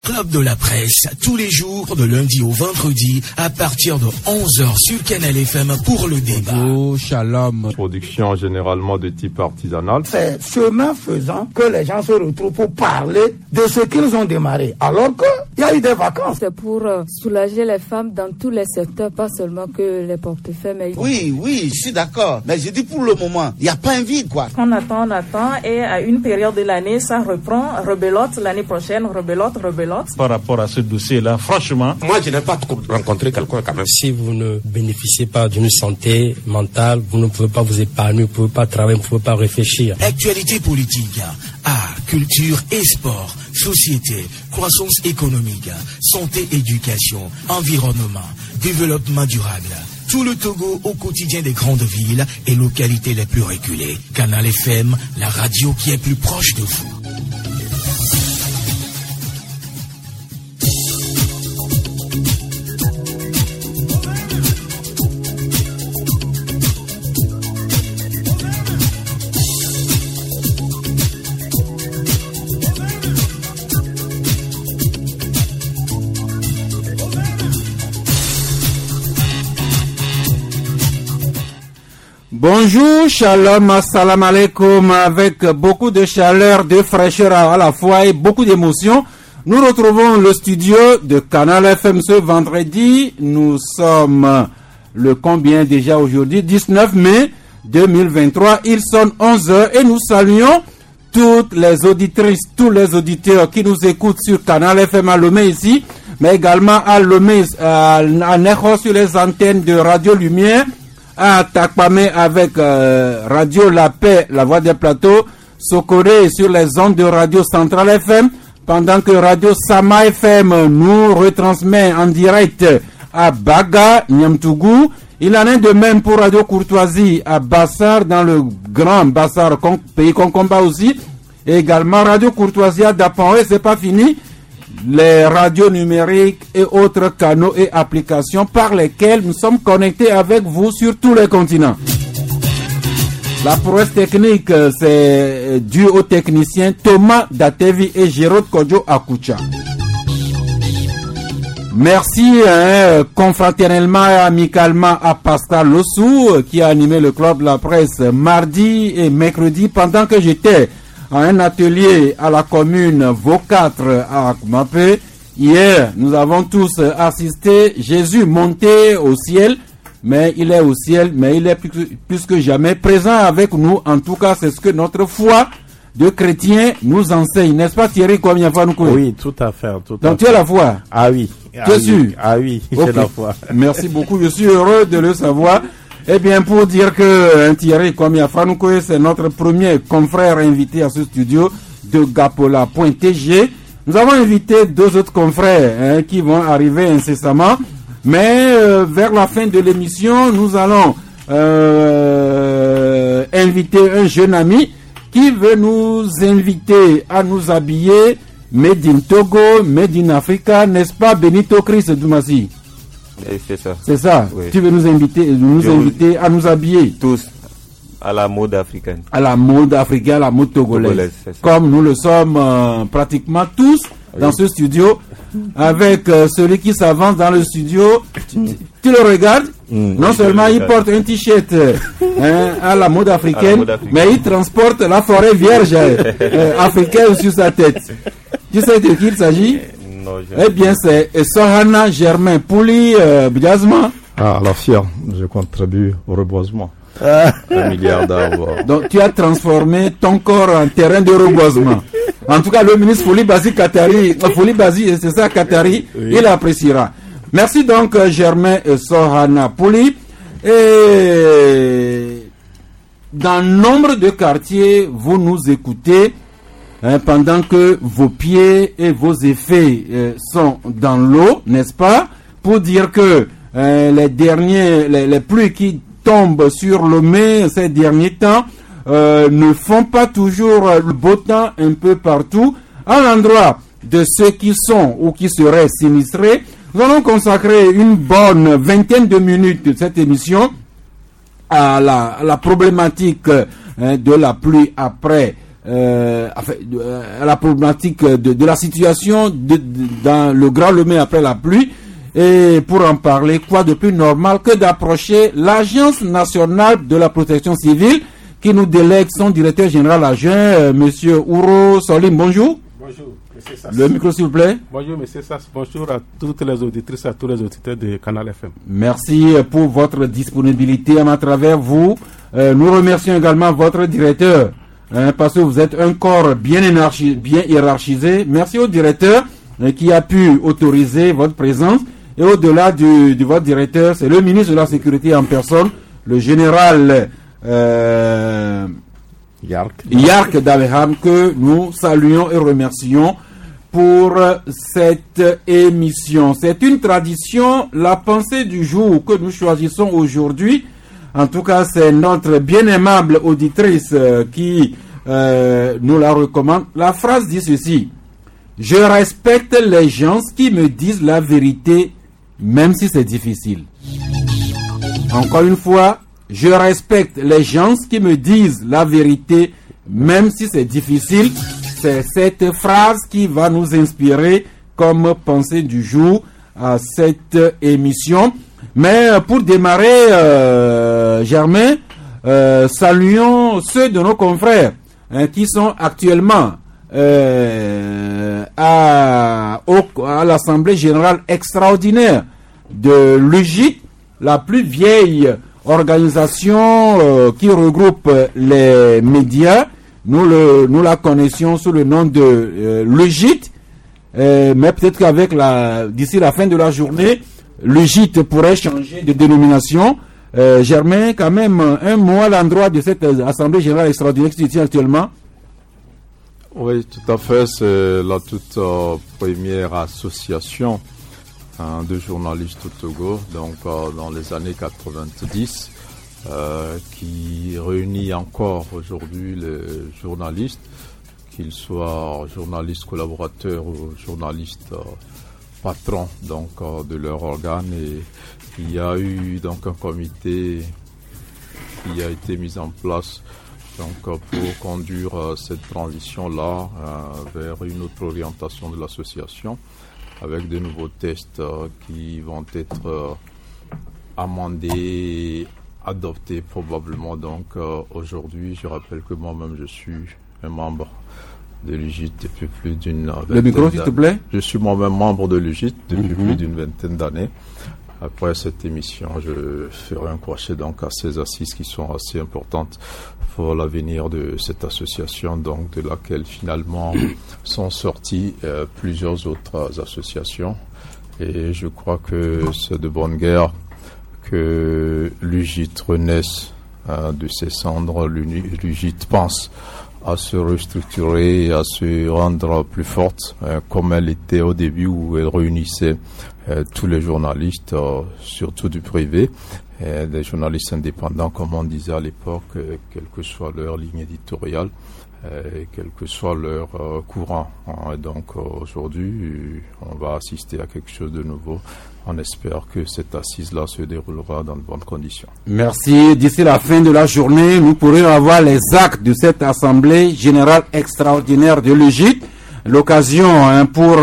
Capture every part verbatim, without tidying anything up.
Club de la presse, tous les jours, de lundi au vendredi, à partir de onze heures sur Canal F M pour le débat. Oh, shalom. Production généralement de type artisanal. C'est chemin faisant que les gens se retrouvent pour parler de ce qu'ils ont démarré, alors qu'il y a eu des vacances. C'est pour euh, soulager les femmes dans tous les secteurs, pas seulement que les portefeuilles. Mais... Oui, oui, je suis d'accord. Mais je dis pour le moment, il n'y a pas un vide, quoi. On attend, on attend, et à une période de l'année, ça reprend, rebelote, l'année prochaine, rebelote, rebelote. Par rapport à ce dossier-là, franchement... Moi, je n'ai pas rencontré quelqu'un quand même. Si vous ne bénéficiez pas d'une santé mentale, vous ne pouvez pas vous épanouir, vous ne pouvez pas travailler, vous ne pouvez pas réfléchir. Actualité politique, art, culture et sport, société, croissance économique, santé, éducation, environnement, développement durable. Tout le Togo au quotidien des grandes villes et localités les plus reculées. Canal F M, la radio qui est plus proche de vous. Bonjour, shalom, assalamu alaikum, avec beaucoup de chaleur, de fraîcheur à la fois et beaucoup d'émotion. Nous retrouvons le studio de Canal F M ce vendredi. Nous sommes le combien déjà aujourd'hui? dix-neuf mai deux mille vingt-trois. Il sonne onze heures et nous saluons toutes les auditrices, tous les auditeurs qui nous écoutent sur Canal F M à Lomé ici, mais également à Lomé, à Neho sur les antennes de Radio Lumière, à Takpame avec euh, Radio La Paix, la voix des plateaux, Sokoré sur les ondes de Radio Centrale F M, pendant que Radio Sama F M nous retransmet en direct à Baga, Niamtougou. Il en est de même pour Radio Courtoisie à Bassar, dans le grand Bassar, pays Concomba aussi, et également Radio Courtoisie à Dapanoué. C'est pas fini, les radios numériques et autres canaux et applications par lesquels nous sommes connectés avec vous sur tous les continents. La prouesse technique, c'est dû aux techniciens Thomas Datevi et Jérôme Kodjo Akucha. Merci hein, confraternellement et amicalement à Pascal Lossou qui a animé le club de la presse mardi et mercredi pendant que j'étais à un atelier à la commune Vaux quatre à Mapé. Hier, nous avons tous assisté Jésus monté au ciel, mais il est au ciel, mais il est plus, plus que jamais présent avec nous. En tout cas, c'est ce que notre foi de chrétien nous enseigne, n'est-ce pas Thierry? Combien de fois nous connaissons? Oui, tout à fait. Tout Donc à tu fait. as la foi? Ah oui. Tu ah es oui. sûr? Ah oui, okay. j'ai la foi. Merci beaucoup, je suis heureux de le savoir. Eh bien, pour dire que hein, Thierry Kwame Afranoukoye, c'est notre premier confrère invité à ce studio de Gapola point T G. Nous avons invité deux autres confrères hein, qui vont arriver incessamment. Mais euh, vers la fin de l'émission, nous allons euh, inviter un jeune ami qui veut nous inviter à nous habiller Made in Togo, Made in Africa, n'est-ce pas Benito Chris Doumassi? C'est ça. C'est ça. Oui. Tu veux nous inviter, nous Je inviter à nous habiller tous à la mode africaine. À la mode africaine, à la mode togolaise. Togolaise, comme nous le sommes euh, pratiquement tous oui. dans ce studio, avec euh, celui qui s'avance dans le studio. Tu, tu le regardes? Mmh, non seulement il porte un t-shirt hein, à la mode africaine, la mode africaine, mais il transporte la forêt vierge euh, africaine sur sa tête. Tu sais de qui il s'agit? Non, eh bien, c'est Sohana Germain Pouli euh, Biazma. Ah, à la fière, je contribue au reboisement. Un milliard d'arbres. Donc, tu as transformé ton corps en terrain de reboisement. En tout cas, le ministre Fouli Bazi Katari, Fouli Bazi, c'est ça, Katari, oui. Il appréciera. Merci donc, Germain Sohana Pouli. Et dans nombre de quartiers, vous nous écoutez. Hein, pendant que vos pieds et vos effets euh, sont dans l'eau, n'est-ce pas? Pour dire que euh, les derniers, les, les pluies qui tombent sur le Lomé ces derniers temps euh, ne font pas toujours euh, le beau temps un peu partout. À l'endroit de ceux qui sont ou qui seraient sinistrés, nous allons consacrer une bonne vingtaine de minutes de cette émission à la, à la problématique euh, de la pluie après euh, enfin, à la problématique de, de la situation de, de, dans le Grand Lomé après la pluie. Et pour en parler, quoi de plus normal que d'approcher l'Agence nationale de la protection civile qui nous délègue son directeur général adjoint, euh, Monsieur Ouro Solim. Bonjour. Bonjour, Monsieur Sass. Le micro, s'il vous plaît. Bonjour, Monsieur Sass. Bonjour à toutes les auditrices, à tous les auditeurs de Canal F M. Merci pour votre disponibilité. À travers vous, euh, nous remercions également votre directeur, hein, parce que vous êtes un corps bien, énarchi- bien hiérarchisé. Merci au directeur euh, qui a pu autoriser votre présence. Et au-delà du, de votre directeur, c'est le ministre de la Sécurité en personne, le général euh, Yark, Yark Daverham, que nous saluons et remercions pour cette émission. C'est une tradition, la pensée du jour que nous choisissons aujourd'hui. En tout cas, c'est notre bien aimable auditrice euh, qui euh, nous la recommande. La phrase dit ceci: je respecte les gens qui me disent la vérité, même si c'est difficile. Encore une fois, je respecte les gens qui me disent la vérité, même si c'est difficile. C'est cette phrase qui va nous inspirer comme pensée du jour à cette émission. Mais pour démarrer, euh, Germain, euh, saluons ceux de nos confrères hein, qui sont actuellement euh, à, au, à l'Assemblée Générale Extraordinaire de l'U G I T, la plus vieille organisation euh, qui regroupe les médias. Nous, le, nous la connaissions sous le nom de euh, l'U G I T, euh, mais peut-être qu'avec la, d'ici la fin de la journée, l'U G I T pourrait changer de dénomination. Euh, Germain, quand même, un mot à l'endroit de cette Assemblée Générale Extraordinaire qui se tient actuellement. Oui, tout à fait. C'est la toute euh, première association hein, de journalistes au Togo, donc euh, dans les années quatre-vingt-dix, euh, qui réunit encore aujourd'hui les journalistes, qu'ils soient journalistes collaborateurs ou journalistes euh, patrons donc, euh, de leur organe. Et il y a eu donc un comité qui a été mis en place donc, pour conduire euh, cette transition-là euh, vers une autre orientation de l'association, avec de nouveaux tests euh, qui vont être euh, amendés, adoptés probablement. Donc euh, aujourd'hui, je rappelle que moi-même je suis un membre de l'U G I T depuis plus d'une vingtaine Le micro, s'il te plaît. Je suis moi-même membre de l'U G I T depuis Mm-hmm. plus d'une vingtaine d'années. Après cette émission, je ferai un crochet donc à ces assises qui sont assez importantes pour l'avenir de cette association, donc de laquelle finalement sont sorties euh, plusieurs autres associations. Et je crois que c'est de bonne guerre que l'U G I T renaisse euh, de ses cendres. L'U G I T pense à se restructurer, à se rendre plus forte, euh, comme elle était au début où elle réunissait euh, tous les journalistes, euh, surtout du privé, euh, des journalistes indépendants, comme on disait à l'époque, euh, quelle que soit leur ligne éditoriale, euh, quel que soit leur euh, courant. Et donc euh, aujourd'hui, on va assister à quelque chose de nouveau. On espère que cette assise-là se déroulera dans de bonnes conditions. Merci. D'ici la fin de la journée, nous pourrons avoir les actes de cette Assemblée Générale Extraordinaire de l'U G I T. L'occasion hein, pour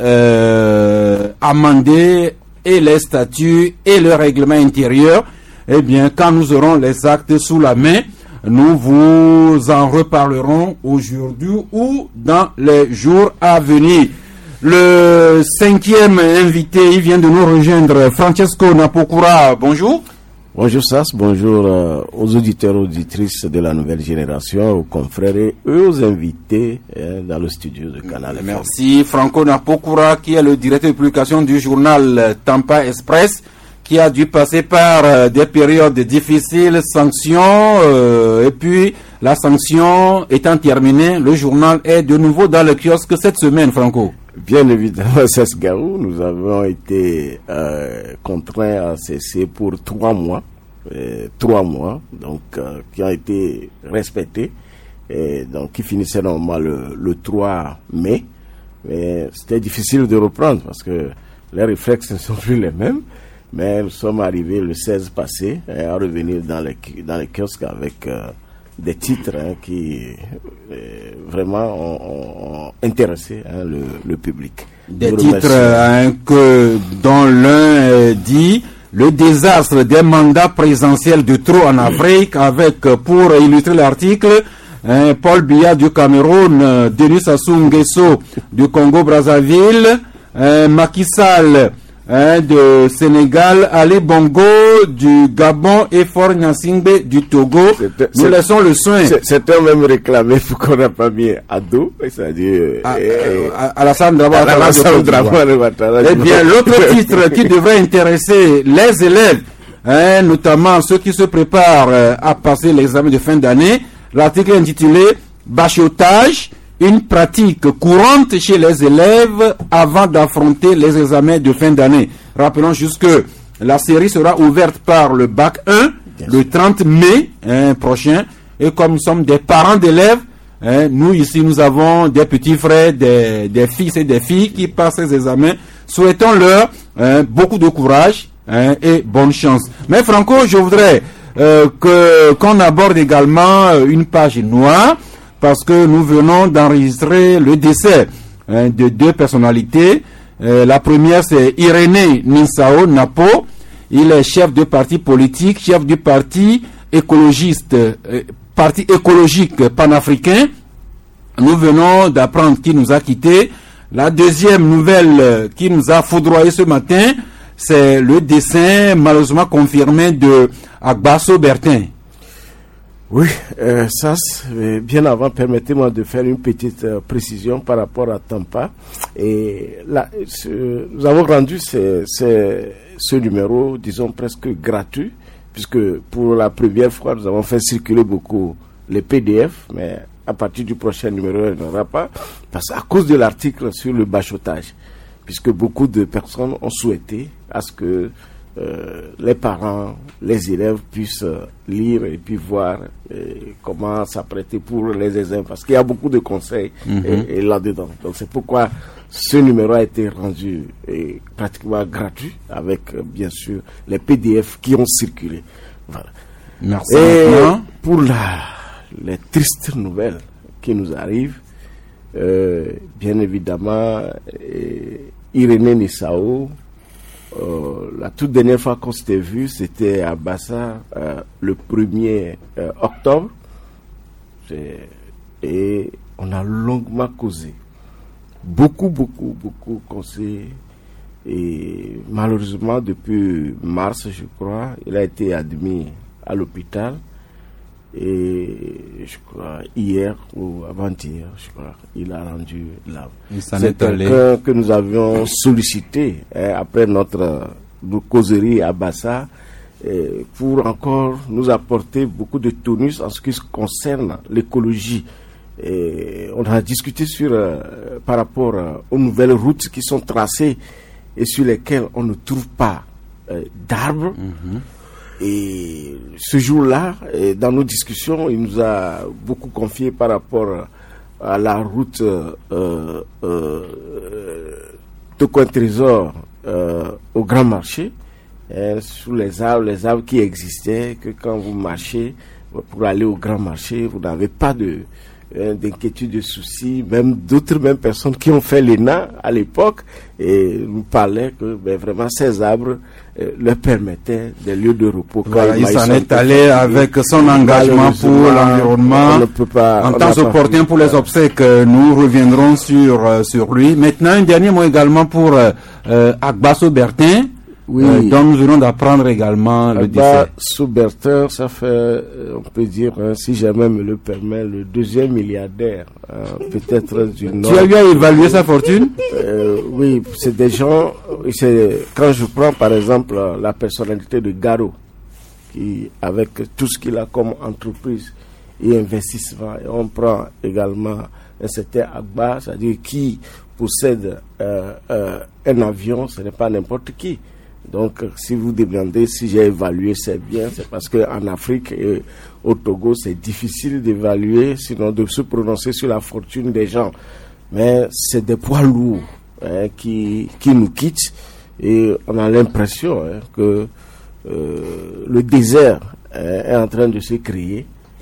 euh, amender et les statuts et le règlement intérieur. Eh bien, quand nous aurons les actes sous la main, nous vous en reparlerons aujourd'hui ou dans les jours à venir. Le cinquième invité, il vient de nous rejoindre, Francesco Napokura. Bonjour. Bonjour Sass, bonjour euh, aux auditeurs et auditrices de la nouvelle génération, aux confrères et aux invités hein, dans le studio de Canal F M. Merci. Franco Napokura, qui est le directeur de publication du journal Tampa Express, qui a dû passer par euh, des périodes difficiles, sanctions, euh, et puis la sanction étant terminée, le journal est de nouveau dans le kiosque cette semaine, Franco. Bien évidemment, Sass Garou, nous avons été euh, contraints à cesser pour trois mois, euh, trois mois, donc euh, qui ont été respectés, et donc qui finissaient normalement le, le trois mai, mais c'était difficile de reprendre parce que les réflexes ne sont plus les mêmes. Mais nous sommes arrivés le seize passé à revenir dans les, dans les kiosques avec euh, des titres hein, qui euh, vraiment ont, ont intéressé hein, le, le public. Des titres hein, que, dont l'un euh, dit le désastre des mandats présidentiels de trop en Afrique, avec pour illustrer l'article hein, Paul Biya du Cameroun, euh, Denis Sassou Nguesso du Congo-Brazzaville, hein, Macky Sall hein, de Sénégal, Ali Bongo du Gabon et Faure Gnassingbé du Togo. C'est, Nous c'est, laissons le soin. Certains même réclamé pour qu'on n'a pas mis Ado, c'est-à-dire à, euh, à, à Alassane Dramane Ouattara. Eh bien, l'autre titre qui devrait intéresser les élèves, hein, notamment ceux qui se préparent euh, à passer l'examen de fin d'année, l'article intitulé Bachotage, une pratique courante chez les élèves avant d'affronter les examens de fin d'année. Rappelons juste que la série sera ouverte par le bac un yes. le trente mai hein, prochain. Et comme nous sommes des parents d'élèves, hein, nous ici nous avons des petits frères, des, des fils et des filles qui passent ces examens. Souhaitons-leur hein, beaucoup de courage hein, et bonne chance. Mais Franco, je voudrais euh, que qu'on aborde également une page noire, parce que nous venons d'enregistrer le décès hein, de deux personnalités. Euh, la première, c'est Irénée Ninsao Napo. Il est chef de parti politique, chef du parti écologiste, euh, parti écologique panafricain. Nous venons d'apprendre qu'il nous a quittés. La deuxième nouvelle euh, qui nous a foudroyé ce matin, c'est le décès malheureusement confirmé de Agbasso Bertin. Oui, euh, ça, c'est bien avant, permettez-moi de faire une petite euh, précision par rapport à Tampa. Et là, ce, nous avons rendu ce, ce, ce numéro, disons, presque gratuit, puisque pour la première fois, nous avons fait circuler beaucoup les P D F, mais à partir du prochain numéro, il n'y en aura pas, parce qu'à cause de l'article sur le bachotage, puisque beaucoup de personnes ont souhaité à ce que Euh, les parents, les élèves puissent euh, lire et puis voir euh, comment s'apprêter pour les examens, parce qu'il y a beaucoup de conseils mm-hmm. et, et là-dedans. Donc c'est pourquoi ce numéro a été rendu et, pratiquement gratuit, avec euh, bien sûr les P D F qui ont circulé. Voilà. Merci. Et pour la, les tristes nouvelles qui nous arrivent, euh, bien évidemment, euh, Irénée Ninsao, Euh, la toute dernière fois qu'on s'était vu, c'était à Bassa euh, le premier euh, octobre. C'est, et on a longuement causé. Beaucoup, beaucoup, beaucoup causé. Et malheureusement, depuis mars, je crois, il a été admis à l'hôpital. Et je crois hier ou avant-hier, je crois, il a rendu l'âme. C'est quelqu'un que nous avions sollicité hein, après notre, notre causerie à Bassa eh, pour encore nous apporter beaucoup de tonus en ce qui concerne l'écologie. Et on a discuté sur, euh, par rapport euh, aux nouvelles routes qui sont tracées et sur lesquelles on ne trouve pas euh, d'arbres. Mm-hmm. Et ce jour-là, dans nos discussions, il nous a beaucoup confié par rapport à la route euh, euh, de Coin-Trésor euh, au Grand Marché, hein, sous les arbres, les arbres qui existaient, que quand vous marchez pour aller au Grand Marché, vous n'avez pas de hein, d'inquiétude, de soucis. Même d'autres même personnes qui ont fait l'E N A à l'époque et nous parlaient que ben, vraiment ces arbres euh, leur permettaient des lieux de repos. Voilà, il s'en est allé avec son engagement pour l'environnement. En temps opportun pour les obsèques, nous reviendrons sur, euh, sur lui. Maintenant, un dernier mot également pour euh, euh, Agbasso Bertin. Oui. Euh, dont nous venons d'apprendre également le décès. Sous Bertin, ça fait, on peut dire, hein, si jamais me le permet, le deuxième milliardaire, euh, peut-être du Nord. Tu as eu à évaluer sa fortune? euh, Oui, c'est des gens, c'est, quand je prends par exemple la personnalité de Garo, qui, avec tout ce qu'il a comme entreprise et investissement, et on prend également un certain Agba, c'est-à-dire qui possède euh, euh, un avion, ce n'est pas n'importe qui. Donc, si vous demandez si j'ai évalué, c'est bien, c'est parce qu'en Afrique et au Togo, c'est difficile d'évaluer, sinon de se prononcer sur la fortune des gens. Mais c'est des poids lourds hein, qui, qui nous quittent et on a l'impression hein, que euh, le désert hein, est en train de se créer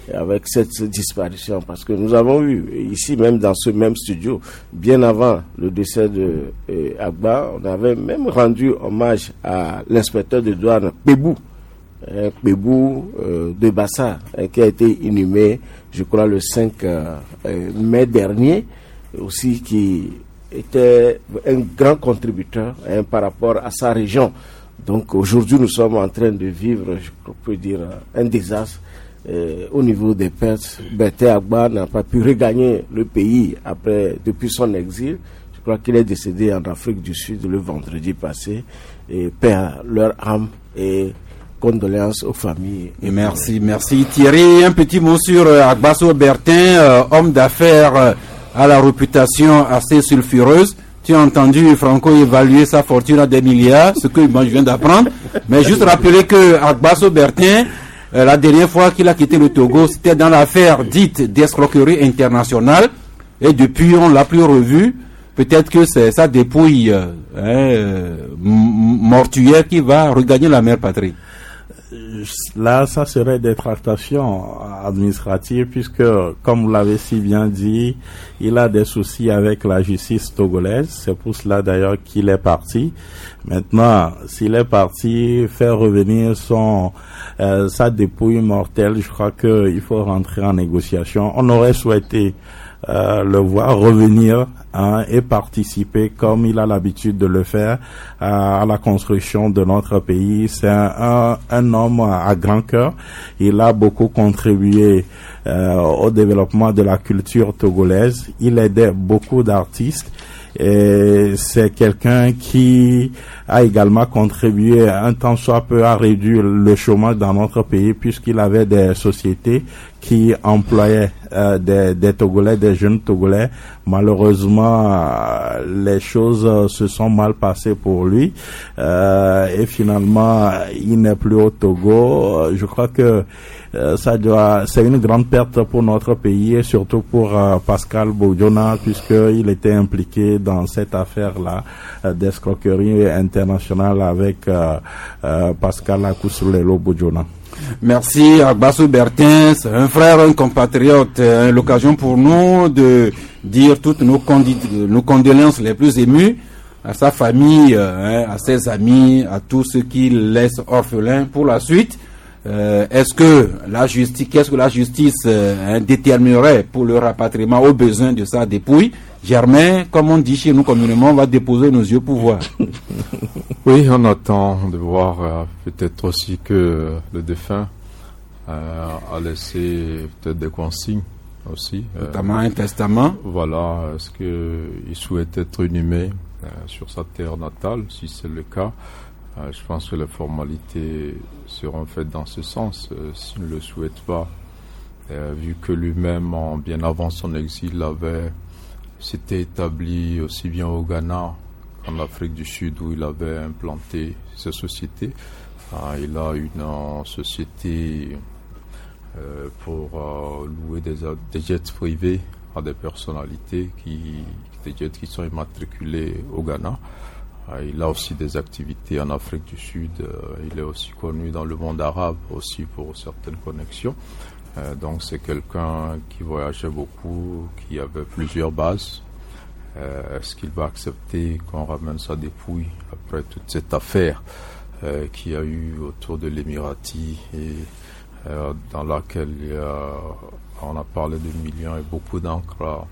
avec cette disparition, parce que nous avons eu ici même dans ce même studio, bien avant le décès de euh, Agba, on avait même rendu hommage à l'inspecteur de douane Pébou, hein, Pébou euh, de Bassa, hein, qui a été inhumé, je crois, le cinq euh, euh, mai dernier, aussi qui était un grand contributeur, hein, par rapport à sa région. Donc aujourd'hui, nous sommes en train de vivre, je peux dire, un désastre. Euh, au niveau des pertes. Bertin Agba n'a pas pu regagner le pays après, depuis son exil. Je crois qu'il est décédé en Afrique du Sud le vendredi passé. Et paix à leur âme et condoléances aux familles. Et merci, merci Thierry. Un petit mot sur euh, Agbasso Bertin, euh, homme d'affaires euh, à la réputation assez sulfureuse. Tu as entendu Franco évaluer sa fortune à des milliards, ce que moi je viens d'apprendre. Mais juste rappeler que Agbasso Bertin, Euh, la dernière fois qu'il a quitté le Togo, c'était dans l'affaire dite d'escroquerie internationale. Et depuis, on l'a plus revu. Peut-être que c'est sa dépouille euh, euh, mortuaire qui va regagner la mère patrie. Là, ça serait des tractations administratives puisque, comme vous l'avez si bien dit, il a des soucis avec la justice togolaise. C'est pour cela d'ailleurs qu'il est parti. Maintenant, s'il est parti, faire revenir son euh, sa dépouille mortelle, je crois qu'il faut rentrer en négociation. On aurait souhaité euh, le voir revenir, hein, et participer comme il a l'habitude de le faire à, à la construction de notre pays. C'est un, un, un homme à grand cœur. Il a beaucoup contribué euh, au développement de la culture togolaise. Il aidait beaucoup d'artistes. Et c'est quelqu'un qui a également contribué un tant soit peu à réduire le chômage dans notre pays puisqu'il avait des sociétés qui employaient euh, des, des Togolais, des jeunes Togolais. Malheureusement, euh, les choses euh, se sont mal passées pour lui euh, et finalement, il n'est plus au Togo. Je crois que euh, ça doit, c'est une grande perte pour notre pays et surtout pour euh, Pascal Bojona puisqu'il était impliqué dans cette affaire-là euh, d'escroquerie internationale avec euh, euh, Pascal Akusulelo Bojona. Merci Agbasso Bertin, c'est un frère, un compatriote, hein, l'occasion pour nous de dire toutes nos, condi- nos condoléances les plus émues à sa famille, hein, à ses amis, à tous ceux qui laissent orphelins pour la suite. Euh, est-ce que la justice, qu'est-ce que la justice euh, hein, déterminerait pour le rapatriement aux besoins de sa dépouille? Germain, comme on dit chez nous communément, on va déposer nos yeux pour voir. Oui, on attend de voir euh, peut-être aussi que le défunt euh, a laissé peut-être des consignes aussi. Notamment euh, un testament. Voilà, est-ce qu'il souhaite être inhumé euh, sur sa terre natale? Si c'est le cas, euh, je pense que les formalités seront faites dans ce sens. Euh, s'il ne le souhaite pas, euh, vu que lui-même, en, bien avant son exil, avait s'était établi aussi bien au Ghana qu'en Afrique du Sud où il avait implanté sa société. Ah, il a une euh, société euh, pour euh, louer des, des jets privés à des personnalités, qui, des jets qui sont immatriculés au Ghana. Ah, il a aussi des activités en Afrique du Sud. Euh, il est aussi connu dans le monde arabe aussi pour certaines connexions. Euh, donc c'est quelqu'un qui voyageait beaucoup, qui avait plusieurs bases. Euh, est-ce qu'il va accepter qu'on ramène sa dépouille après toute cette affaire euh, qu'il y a eu autour de l'Émirati et euh, dans laquelle il y a, on a parlé de millions et beaucoup d'encre a,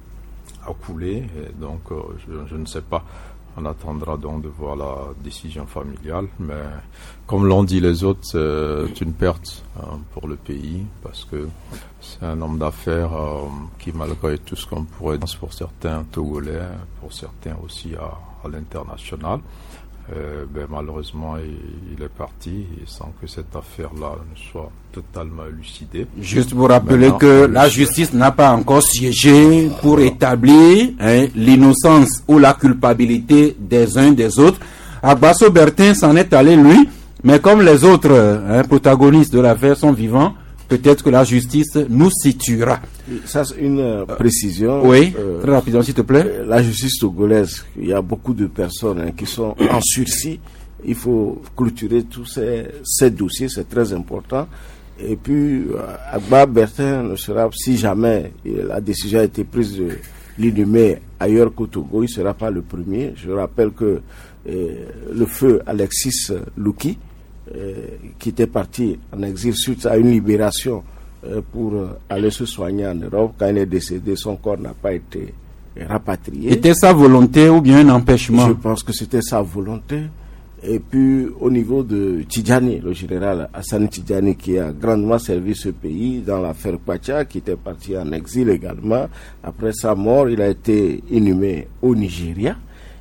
a coulé. Et donc euh, je, je ne sais pas. On attendra donc de voir la décision familiale, mais comme l'ont dit les autres, c'est une perte hein, pour le pays, parce que c'est un homme d'affaires euh, qui, malgré tout ce qu'on pourrait dire pour certains Togolais, pour certains aussi à, à l'international, euh, ben, malheureusement il, il est parti sans que cette affaire-là ne soit totalement élucidée. Juste pour rappeler Maintenant, que la justice n'a pas encore siégé pour établir hein, l'innocence ou la culpabilité des uns des autres. Agbasso Bertin s'en est allé lui, mais comme les autres hein, protagonistes de l'affaire sont vivants, peut-être que la justice nous situera. Ça, c'est une euh, précision. Oui, euh, très rapidement, s'il te plaît. Euh, la justice togolaise, il y a beaucoup de personnes hein, qui sont en sursis. Il faut clôturer tous ces, ces dossiers, c'est très important. Et puis, Agba Bertin ne sera, si jamais la décision a été prise de l'inhumer ailleurs qu'au Togo, il ne sera pas le premier. Je rappelle que euh, le feu Alexis Louki, euh, qui était parti en exil suite à une libération euh, pour aller se soigner en Europe, quand il est décédé, son corps n'a pas été rapatrié. Était sa volonté ou bien un empêchement? Je pense que c'était sa volonté. Et puis au niveau de Tidjani, le général Hassan Tidjani, qui a grandement servi ce pays dans l'affaire Kwacha, qui était parti en exil également. Après sa mort, il a été inhumé au Nigeria.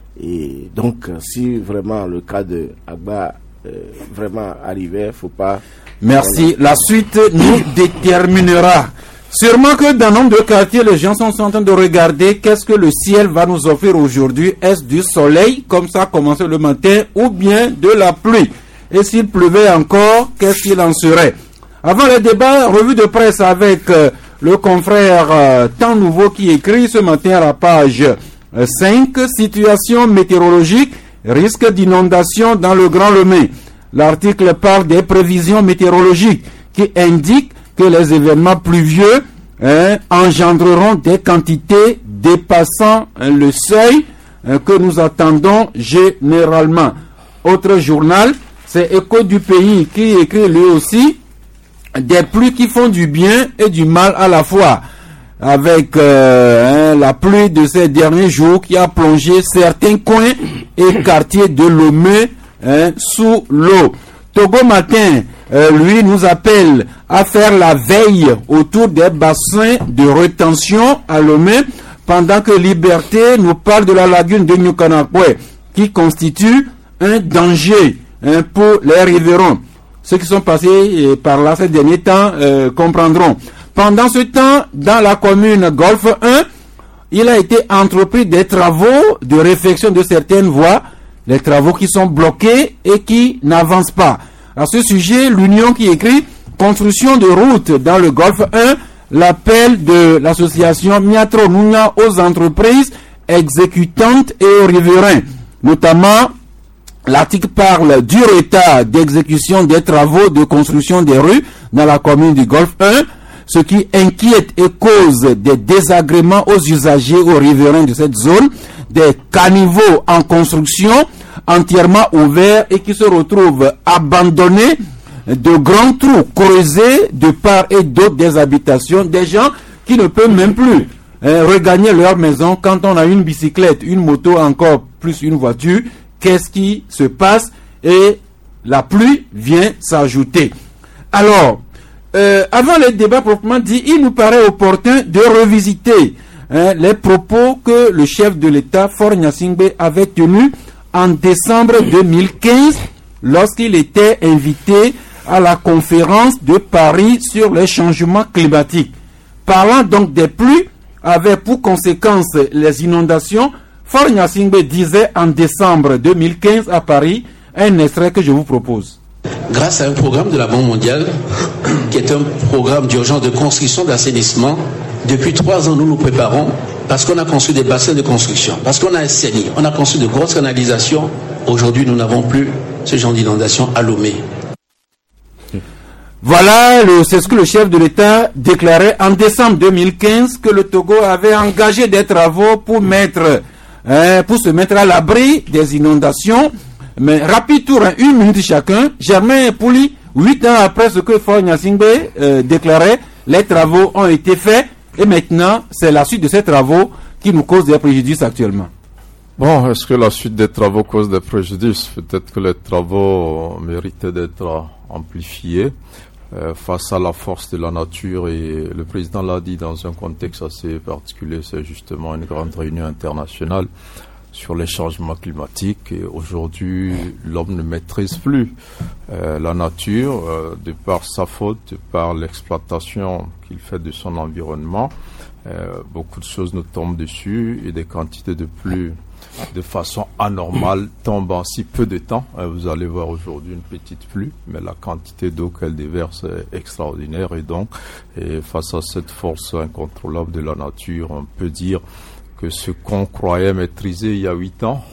Et donc, si vraiment le cas de Agba euh, vraiment arrivait, il ne faut pas... Merci. La suite nous déterminera. Sûrement que dans nombre de quartiers, les gens sont en train de regarder qu'est-ce que le ciel va nous offrir aujourd'hui. Est-ce du soleil, comme ça a commencé le matin, ou bien de la pluie? Et s'il pleuvait encore, qu'est-ce qu'il en serait? Avant le débat, revue de presse avec euh, le confrère euh, Temps Nouveau qui écrit ce matin à la page euh, cinq, situation météorologique, risque d'inondation dans le Grand Lomé. L'article parle des prévisions météorologiques qui indiquent que les événements pluvieux hein, engendreront des quantités dépassant hein, le seuil hein, que nous attendons généralement. Autre journal, c'est Écho du Pays qui écrit lui aussi des pluies qui font du bien et du mal à la fois, avec euh, hein, la pluie de ces derniers jours qui a plongé certains coins et quartiers de Lomé hein, sous l'eau. Togo Matin, euh, lui, nous appelle à faire la veille autour des bassins de rétention à Lomé, pendant que Liberté nous parle de la lagune de Nyukanakwe, qui constitue un danger hein, pour les riverains. Ceux qui sont passés euh, par là ces derniers temps euh, comprendront. Pendant ce temps, dans la commune Golfe un, il a été entrepris des travaux de réfection de certaines voies, les travaux qui sont bloqués et qui n'avancent pas. À ce sujet, l'Union qui écrit construction de routes dans le Golfe un, l'appel de l'association Miatro Nuna aux entreprises exécutantes et aux riverains. Notamment, l'article parle du retard d'exécution des travaux de construction des rues dans la commune du Golfe un, ce qui inquiète et cause des désagréments aux usagers, aux riverains de cette zone, des caniveaux en construction entièrement ouverts et qui se retrouvent abandonnés, de grands trous creusés de part et d'autre des habitations, des gens qui ne peuvent même plus hein, regagner leur maison quand on a une bicyclette, une moto, encore plus une voiture. Qu'est-ce qui se passe? Et la pluie vient s'ajouter. Alors, euh, avant le débat proprement dit, il nous paraît opportun de revisiter hein, les propos que le chef de l'État, Faure Gnassingbé, avait tenus en décembre deux mille quinze lorsqu'il était invité à la conférence de Paris sur les changements climatiques. Parlant donc des pluies avec pour conséquence les inondations, Faure Gnassingbé disait en décembre deux mille quinze à Paris, un extrait que je vous propose. Grâce à un programme de la Banque mondiale, qui est un programme d'urgence de construction d'assainissement, depuis trois ans nous nous préparons parce qu'on a construit des bassins de construction, parce qu'on a assaini, on a construit de grosses canalisations. Aujourd'hui, nous n'avons plus ce genre d'inondation à Lomé. Voilà, le, c'est ce que le chef de l'État déclarait en décembre deux mille quinze, que le Togo avait engagé des travaux pour mettre, hein, pour se mettre à l'abri des inondations. Mais rapide tour, hein, une minute chacun. Germain Pouli, huit ans après ce que Faure Gnassingbé euh, déclarait, les travaux ont été faits et maintenant c'est la suite de ces travaux qui nous cause des préjudices actuellement. Bon, est-ce que la suite des travaux cause des préjudices? Peut-être que les travaux méritaient d'être amplifiés euh, face à la force de la nature, et le président l'a dit dans un contexte assez particulier, c'est justement une grande réunion internationale sur les changements climatiques, et aujourd'hui l'homme ne maîtrise plus euh, la nature euh, de par sa faute, de par l'exploitation qu'il fait de son environnement. Euh, beaucoup de choses nous tombent dessus et des quantités de pluie de façon anormale tombent en si peu de temps. Euh, vous allez voir aujourd'hui une petite pluie, mais la quantité d'eau qu'elle déverse est extraordinaire, et donc et face à cette force incontrôlable de la nature, on peut dire que ce qu'on croyait maîtriser il y a huit ans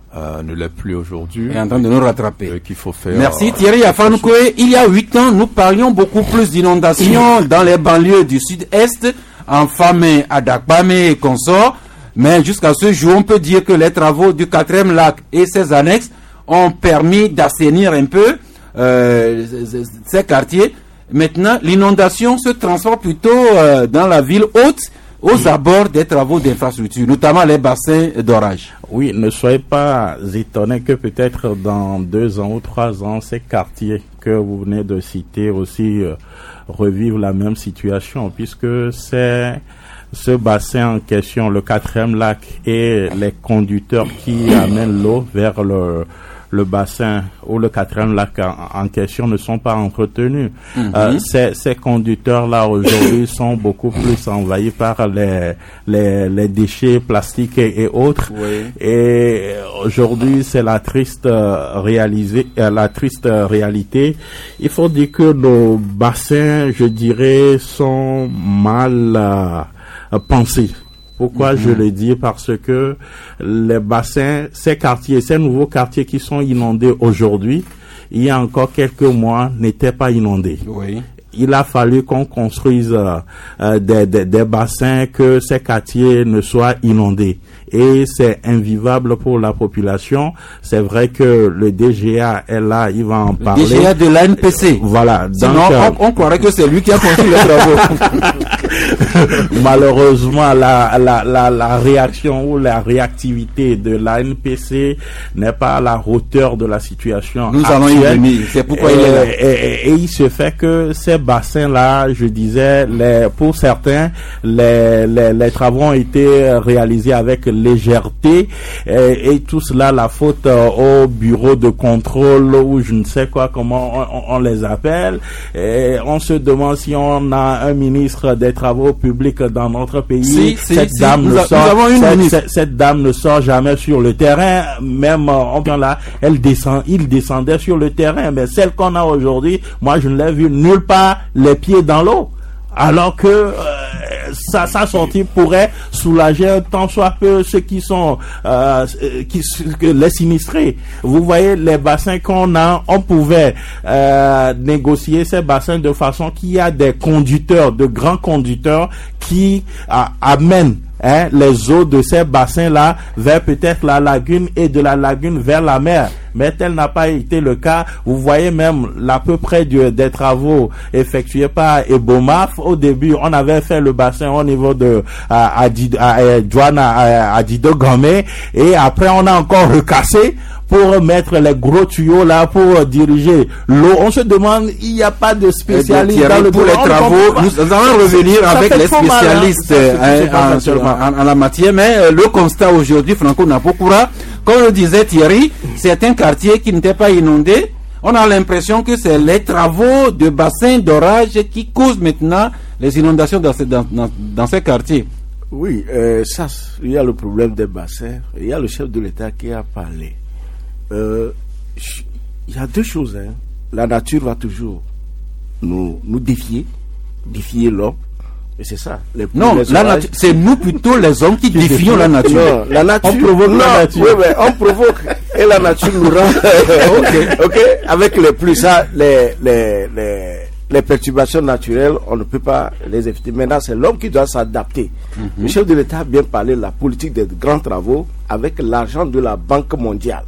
euh, ne l'est plus aujourd'hui. Et en train de nous rattraper. Euh, qu'il faut faire. Merci Thierry Afanoukoé. Il y a huit ans, nous parlions beaucoup plus d'inondations dans les banlieues du sud-est, en Famé, à Dakbame et consorts. Mais jusqu'à ce jour, on peut dire que les travaux du quatrième lac et ses annexes ont permis d'assainir un peu euh, ces quartiers. Maintenant, l'inondation se transforme plutôt euh, dans la ville haute, aux abords des travaux d'infrastructure, notamment les bassins d'orage. Oui, ne soyez pas étonnés que peut-être dans deux ans ou trois ans, ces quartiers que vous venez de citer aussi euh, revivent la même situation, puisque c'est ce bassin en question, le quatrième lac, et les conducteurs qui amènent l'eau vers le le bassin ou le quatrième lac en, en question ne sont pas entretenus. Mm-hmm. Euh, ces, ces conducteurs-là aujourd'hui sont beaucoup plus envahis par les les, les déchets plastiques et, et autres. Oui. Et aujourd'hui, c'est la triste euh, réalisée, euh, la triste euh, réalité. Il faut dire que nos bassins, je dirais, sont mal euh, pensés. Pourquoi mm-hmm. je le dis? Parce que les bassins, ces quartiers, ces nouveaux quartiers qui sont inondés aujourd'hui, il y a encore quelques mois, n'étaient pas inondés. Oui. Il a fallu qu'on construise euh, des, des, des bassins, que ces quartiers ne soient inondés. Et c'est invivable pour la population. C'est vrai que le D G A est là, il va en parler. Le D G A de l'A N P C. Voilà. Sinon, donc, euh, on, on croirait que c'est lui qui a construit les travaux. Malheureusement, la, la, la, la réaction ou la réactivité de l'A N P C n'est pas à la hauteur de la situation. Nous allons y venir. C'est pourquoi et, il est là. Et, et, et il se fait que ces bassins-là, je disais, les, pour certains, les, les, les travaux ont été réalisés avec légèreté et, et tout cela, la faute euh, au bureau de contrôle ou je ne sais quoi, comment on, on les appelle. Et on se demande si on a un ministre des travaux publics dans notre pays. Si, si, cette, si, dame ne a, sort, cette, cette, cette dame ne sort jamais sur le terrain. Même on vient là, elle descend, il descendait sur le terrain. Mais celle qu'on a aujourd'hui, moi je ne l'ai vu nulle part les pieds dans l'eau. Alors que euh, sa, sa sortie pourrait soulager un tant soit peu ceux qui sont euh, qui, les sinistrés. Vous voyez les bassins qu'on a, on pouvait euh, négocier ces bassins de façon qu'il y a des conducteurs, de grands conducteurs qui euh, amènent hein, les eaux de ces bassins-là vers peut-être la lagune et de la lagune vers la mer. Mais tel n'a pas été le cas. Vous voyez même à peu près du, des travaux effectués par Ebomaf. Au début, on avait fait le bassin au niveau de Douana Adido Gomé et après on a encore recassé pour mettre les gros tuyaux là pour diriger l'eau. On se demande, il n'y a pas de spécialistes dans le pour les travaux. Nous allons revenir avec les spécialistes hein, en, en, en la matière, mais euh, le constat aujourd'hui, Franco Napokura, comme le disait Thierry, c'est un quartier qui n'était pas inondé. On a l'impression que c'est les travaux de bassins d'orage qui causent maintenant les inondations dans, ce, dans, dans, dans ces quartiers. Oui, euh, ça, il y a le problème des bassins. Il y a le chef de l'État qui a parlé. Euh, il y a deux choses. Hein. La nature va toujours nous, nous défier, défier l'homme. Et c'est ça. Les, non, les la natu- c'est nous plutôt les hommes qui défions la nature. Non, la nature. On provoque non, la nature. Oui, mais on provoque et la nature nous rend. ok, ok. Avec les pluies, ça, les, les, les, les perturbations naturelles, on ne peut pas les éviter. Maintenant, c'est l'homme qui doit s'adapter. Mm-hmm. Le chef de l'État a bien parlé de la politique des grands travaux avec l'argent de la Banque mondiale.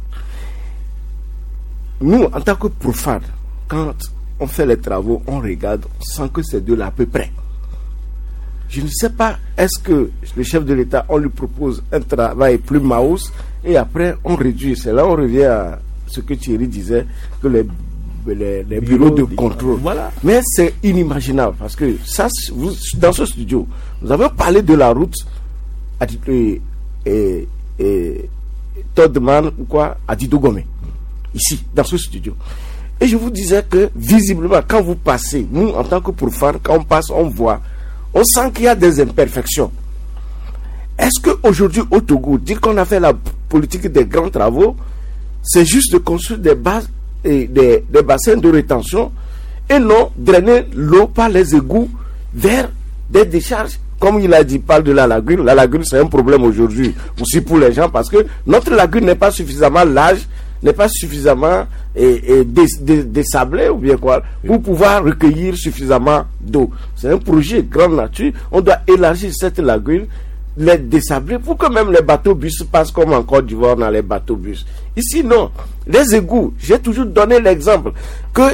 Nous, en tant que profanes, quand on fait les travaux, on regarde, on sent que c'est de là à peu près. Je ne sais pas, est-ce que le chef de l'État, on lui propose un travail plus mouse et après on réduit. C'est là on revient à ce que Thierry disait, que les, les, les bureaux de contrôle. Voilà. Mais c'est inimaginable parce que ça, vous, dans ce studio, nous avons parlé de la route à et, et, et Todman ou quoi à Didogomé, ici, dans ce studio. Et je vous disais que visiblement, quand vous passez, nous en tant que profanes, quand on passe, on voit. On sent qu'il y a des imperfections. Est-ce qu'aujourd'hui au Togo, dire qu'on a fait la politique des grands travaux, c'est juste de construire des bases et des, des bassins de rétention et non drainer l'eau par les égouts vers des décharges comme il a dit, parle de la lagune. La lagune, c'est un problème aujourd'hui aussi pour les gens parce que notre lagune n'est pas suffisamment large, n'est pas suffisamment et, et dé, dé, désablée ou bien quoi, pour pouvoir recueillir suffisamment d'eau. C'est un projet grande nature. On doit élargir cette lagune, les désabler pour que même les bateaux bus passent comme en Côte d'Ivoire dans les bateaux bus. Ici, non. Les égouts, j'ai toujours donné l'exemple que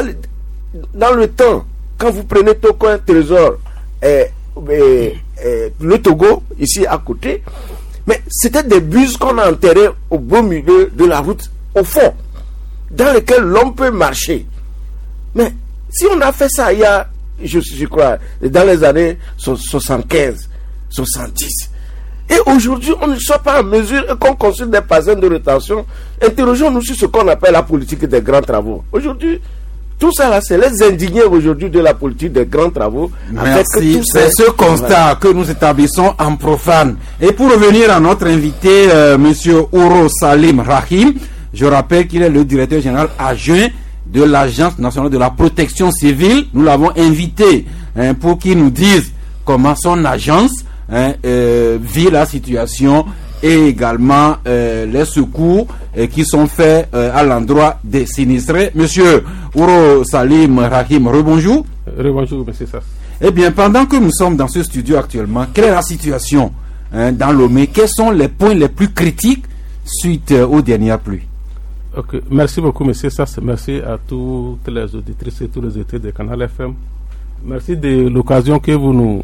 dans le temps, quand vous prenez Togo, Trésor, et, et, et le Togo, ici à côté, mais c'était des bus qu'on a enterrés au beau milieu de la route, au fond, dans lesquels l'homme peut marcher. Mais si on a fait ça il y a, je, je crois, dans les années soixante-quinze, soixante-dix, et aujourd'hui on ne soit pas en mesure et qu'on construise des bassins de rétention, interrogeons-nous sur ce qu'on appelle la politique des grands travaux. Aujourd'hui, tout ça là, c'est les indignés aujourd'hui de la politique des grands travaux. Merci. C'est ce constat que nous établissons en profane. Et pour revenir à notre invité, euh, Monsieur Ouro Salim Rahim, je rappelle qu'il est le directeur général adjoint de l'Agence nationale de la protection civile. Nous l'avons invité hein, pour qu'il nous dise comment son agence hein, euh, vit la situation et également euh, les secours euh, qui sont faits euh, à l'endroit des sinistrés. Monsieur Ouro Salim Rahim, rebonjour. Rebonjour, monsieur Sass. Eh bien, pendant que nous sommes dans ce studio actuellement, quelle est la situation hein, dans Lomé? Quels sont les points les plus critiques suite euh, aux dernières pluies? Ok, merci beaucoup, monsieur Sass. Merci à toutes les auditrices et tous les auditeurs de Canal F M. Merci de l'occasion que vous nous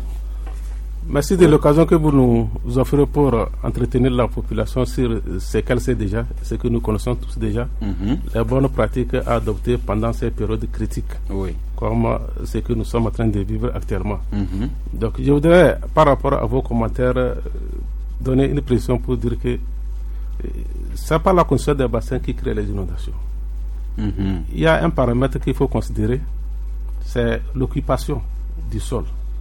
Merci de l'occasion que vous nous offrez pour entretenir la population sur ce qu'elle sait déjà, ce que nous connaissons tous déjà, mm-hmm. les bonnes pratiques à adopter pendant ces périodes critiques, oui. comme ce que nous sommes en train de vivre actuellement. Mm-hmm. Donc je voudrais, par rapport à vos commentaires, donner une précision pour dire que ce n'est pas la condition des bassins qui crée les inondations. Mm-hmm. Il y a un paramètre qu'il faut considérer, c'est l'occupation du sol.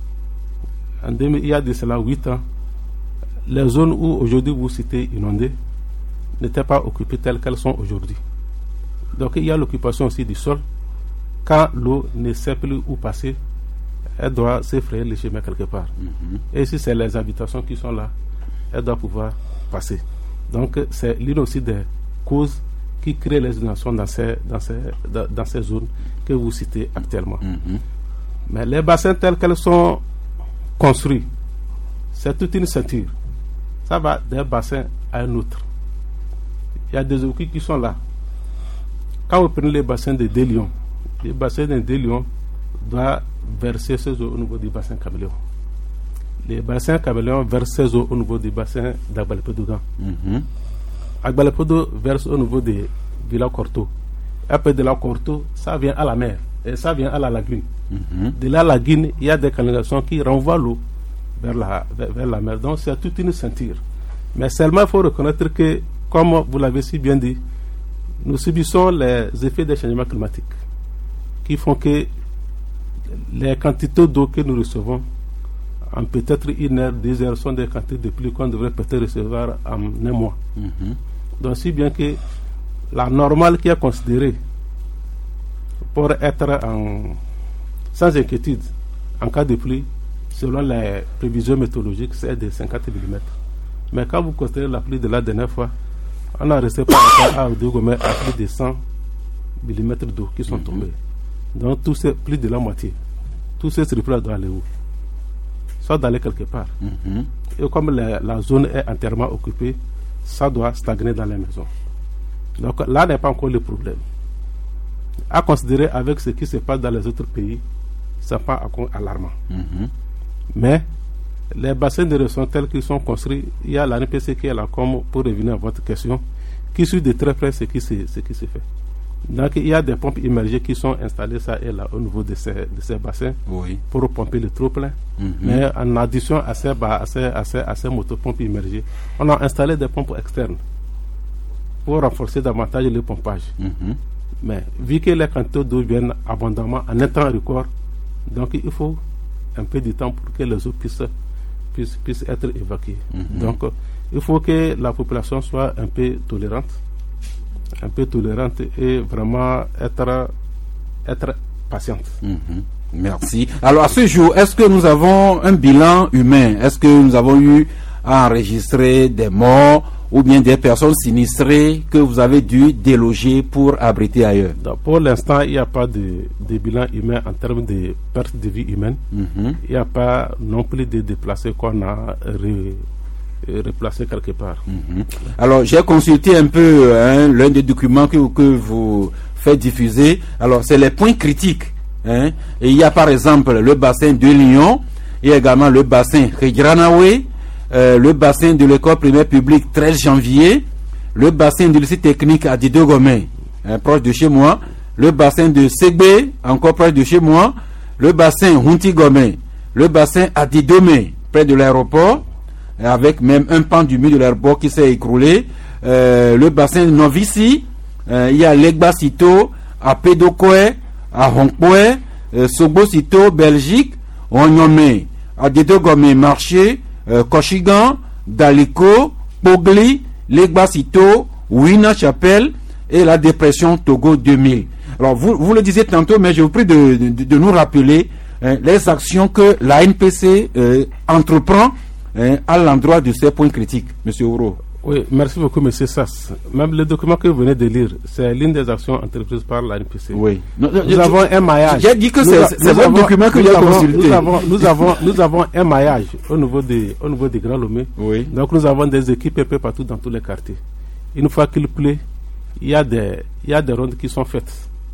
Il y a de cela huit ans, les zones où aujourd'hui vous citez inondées n'étaient pas occupées telles qu'elles sont aujourd'hui. Donc il y a l'occupation aussi du sol. Quand l'eau ne sait plus où passer, elle doit s'effrayer le chemin quelque part. Mm-hmm. Et si c'est les habitations qui sont là, elle doit pouvoir passer. Donc c'est l'une aussi des causes qui créent les inondations dans ces, dans ces, dans, dans ces zones que vous citez actuellement. Mm-hmm. Mais les bassins tels qu'elles sont construit, c'est toute une ceinture. Ça va d'un bassin à un autre. Il y a des outils qui sont là. Quand vous prenez les bassins de Délion, les bassins de Délion doivent verser ses eaux au niveau du bassin Caméléon. Les bassins Caméléon versent ses eaux au niveau du bassin d'Agbalépodougan. Mm-hmm. Agbalépodou verse au niveau de Villa Corto. Après de la Corto, ça vient à la mer. Et ça vient à la lagune. Mm-hmm. De la lagune, il y a des canalisations qui renvoient l'eau vers la, vers, vers la mer. Donc, c'est toute une ceinture. Mais seulement, il faut reconnaître que, comme vous l'avez si bien dit, nous subissons les effets des changements climatiques qui font que les quantités d'eau que nous recevons en peut-être une heure, deux heures sont des quantités de pluie qu'on devrait peut-être recevoir en un mois. Mm-hmm. Donc, si bien que la normale qui est considérée pour être en, sans inquiétude en cas de pluie, selon les prévisions météorologiques, c'est de cinquante millimètres. Mais quand vous considérez la pluie de la dernière fois, on a resté par rapport à Oudougomé à plus de cent millimètres d'eau qui sont mm-hmm. tombés. Donc, tout c'est plus de la moitié. Tous ces surplus doivent aller où? Ça doit aller quelque part. Mm-hmm. Et comme la, la zone est entièrement occupée, ça doit stagner dans les maisons. Donc, là n'est pas encore le problème. À considérer avec ce qui se passe dans les autres pays, ce n'est pas encore alarmant. Mm-hmm. Mais les bassins de rétention tels qu'ils sont construits, il y a la N P C qui est là, comme pour revenir à votre question, qui suit de très près ce qui se, ce qui se fait. Donc il y a des pompes immergées qui sont installées ça et là au niveau de ces, de ces bassins oui. pour pomper le trop plein. Mm-hmm. Mais en addition à ces, à ces, à ces, à ces motopompes immergées, on a installé des pompes externes pour renforcer davantage le pompage. Mm-hmm. Mais vu que les quantités d'eau viennent abondamment en un temps record, donc il faut un peu de temps pour que les eaux puissent, puissent, puissent être évacuées. Mm-hmm. Donc il faut que la population soit un peu tolérante, un peu tolérante et vraiment être, être patiente. Mm-hmm. Merci. Alors à ce jour, est-ce que nous avons un bilan humain? Est-ce que nous avons eu à enregistrer des morts ou bien des personnes sinistrées que vous avez dû déloger pour abriter ailleurs? Donc, pour l'instant, il n'y a pas de, de bilan humain en termes de perte de vie humaine. Mm-hmm. Il n'y a pas non plus de déplacés qu'on a ré, replacés quelque part. Mm-hmm. Alors, j'ai consulté un peu hein, l'un des documents que, que vous faites diffuser. Alors, c'est les points critiques. Hein. Et il y a par exemple le bassin de Lyon, et également le bassin Regranawe, Euh, le bassin de l'école primaire publique treize janvier, le bassin du lycée technique à Didogomé, hein, proche de chez moi, le bassin de Segbe, encore proche de chez moi, le bassin Huntigomé, le bassin à Didomé, près de l'aéroport, avec même un pan du mur de l'aéroport qui s'est écroulé, euh, le bassin de Novici, euh, il y a Legba Sito, à Pédokoé, à Hongpoé, euh, Sobo Sito, Belgique, Onyomé, à Didogomé, marché, Euh, Koshigan, Daliko, Pogli, Legbasito, Wina Chapelle et la dépression Togo deux mille. Alors vous, vous le disiez tantôt, mais je vous prie de, de, de nous rappeler hein, les actions que la N P C euh, entreprend hein, à l'endroit de ces points critiques, Monsieur Ouro. Oui, merci beaucoup, Monsieur Sass. Même le document que vous venez de lire, c'est l'une des actions entreprises par la N P C. Oui. Nous, nous je, avons un maillage. J'ai dit que c'est le document que j'ai consulté. Nous avons, nous, avons, nous avons un maillage au niveau des, au niveau des Grands Lomé. Oui. Donc nous avons des équipes un peu partout dans tous les quartiers. Une fois qu'il pleut, il y a des, il y a des rondes qui sont faites.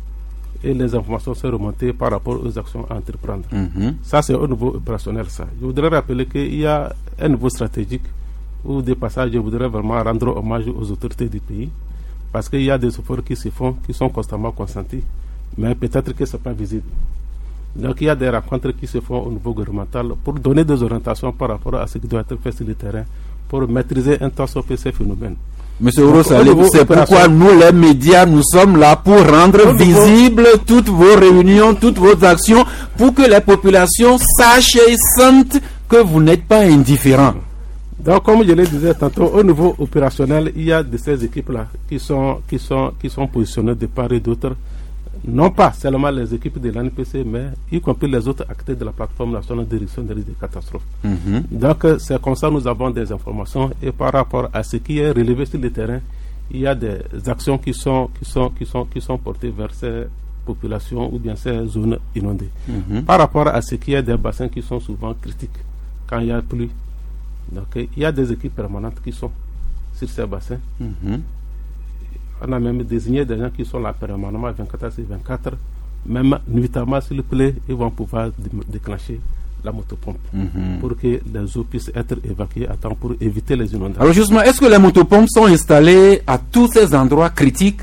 Et les informations sont remontées par rapport aux actions à entreprendre. Mm-hmm. Ça, c'est au niveau opérationnel, ça. Je voudrais rappeler qu'il y a un niveau stratégique où des passages, je voudrais vraiment rendre hommage aux autorités du pays, parce qu'il y a des efforts qui se font, qui sont constamment consentis, mais peut-être que ce n'est pas visible. Donc il y a des rencontres qui se font au niveau gouvernemental pour donner des orientations par rapport à ce qui doit être fait sur le terrain, pour maîtriser un temps sur ces phénomènes. Monsieur Ouro Saleh, c'est pourquoi nous, les médias, nous sommes là pour rendre visibles toutes vos réunions, toutes vos actions, pour que les populations sachent et sentent que vous n'êtes pas indifférents. Donc, comme je le disais tantôt, au niveau opérationnel, il y a de ces équipes-là qui sont, qui, sont, qui sont positionnées de part et d'autre, non pas seulement les équipes de l'A N P C, mais y compris les autres acteurs de la plateforme nationale de réduction des risques de catastrophes. Mm-hmm. Donc, c'est comme ça que nous avons des informations, et par rapport à ce qui est relevé sur le terrain, il y a des actions qui sont, qui sont, qui sont, qui sont portées vers ces populations ou bien ces zones inondées. Mm-hmm. Par rapport à ce qui est des bassins qui sont souvent critiques quand il y a pluie. Donc, il y a des équipes permanentes qui sont sur ces bassins. Mm-hmm. On a même désigné des gens qui sont là permanemment vingt-quatre heures sur vingt-quatre. Même nuitamment, s'il plaît, ils vont pouvoir déclencher la motopompe mm-hmm. pour que les eaux puissent être évacuées à temps pour éviter les inondations. Alors justement, est-ce que les motopompes sont installées à tous ces endroits critiques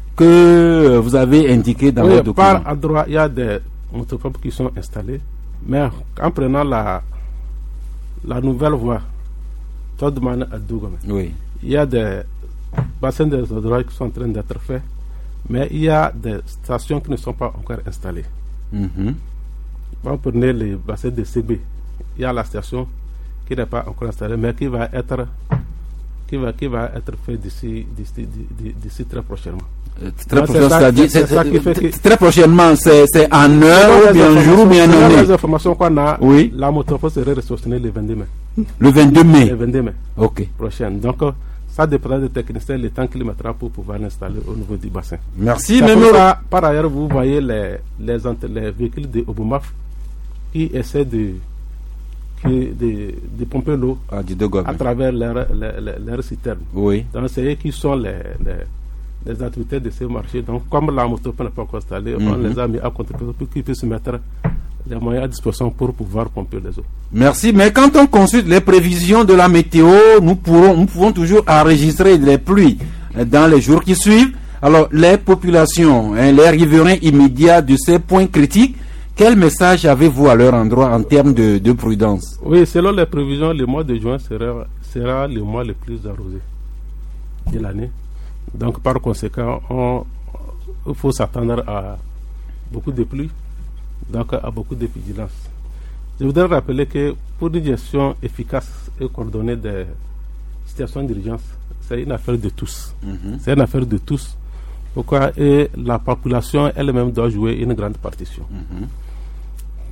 que vous avez indiqués dans oui, votre document? Par endroit, il y a des motopompes qui sont installées, mais en prenant la, la nouvelle voie, Todman à Dougomé, oui. il y a des bassins des endroits qui sont en train d'être faits, mais il y a des stations qui ne sont pas encore installées. Mm-hmm. On prenait les bassins de C B, il y a la station qui n'est pas encore installée, mais qui va être, qui va, qui va être faite d'ici, d'ici, d'ici très prochainement. Euh, très, prochainement ça, c'est c'est, c'est, que très prochainement, c'est, c'est en heure, ou bien un jour, ou bien en année. Les informations qu'on a, oui. La motopo serait restationnée le vingt-deux mai. Le vingt-deux mai. Le vingt-deux mai. Ok. Prochaine. Donc, ça dépendra des techniciens, le temps qu'il mettra pour pouvoir l'installer au niveau du bassin. Merci. Même ça, par ailleurs, vous voyez les, les, les véhicules de Obomaf qui essaient de, qui, de, de pomper l'eau ah, à travers leurs leur, leur citernes. Oui. Donc, c'est eux qui sont les, les, les activités de ces marchés. Donc, comme la moto n'est pas encore installée, mm-hmm. on les a mis à contribution pour qu'ils puissent mettre les moyens à disposition pour pouvoir pomper les eaux. Merci, mais quand on consulte les prévisions de la météo, nous, pourrons, nous pouvons toujours enregistrer les pluies dans les jours qui suivent. Alors, les populations, hein, les riverains immédiats de ces points critiques, quel message avez-vous à leur endroit en termes de, de prudence? Oui, selon les prévisions, le mois de juin sera, sera le mois le plus arrosé de l'année. Donc, par conséquent, on, il faut s'attendre à beaucoup de pluie. Donc, à beaucoup de vigilance. Je voudrais rappeler que pour une gestion efficace et coordonnée des situations d'urgence, c'est une affaire de tous. Mm-hmm. C'est une affaire de tous. Pourquoi? Et la population elle-même doit jouer une grande partition. Mm-hmm.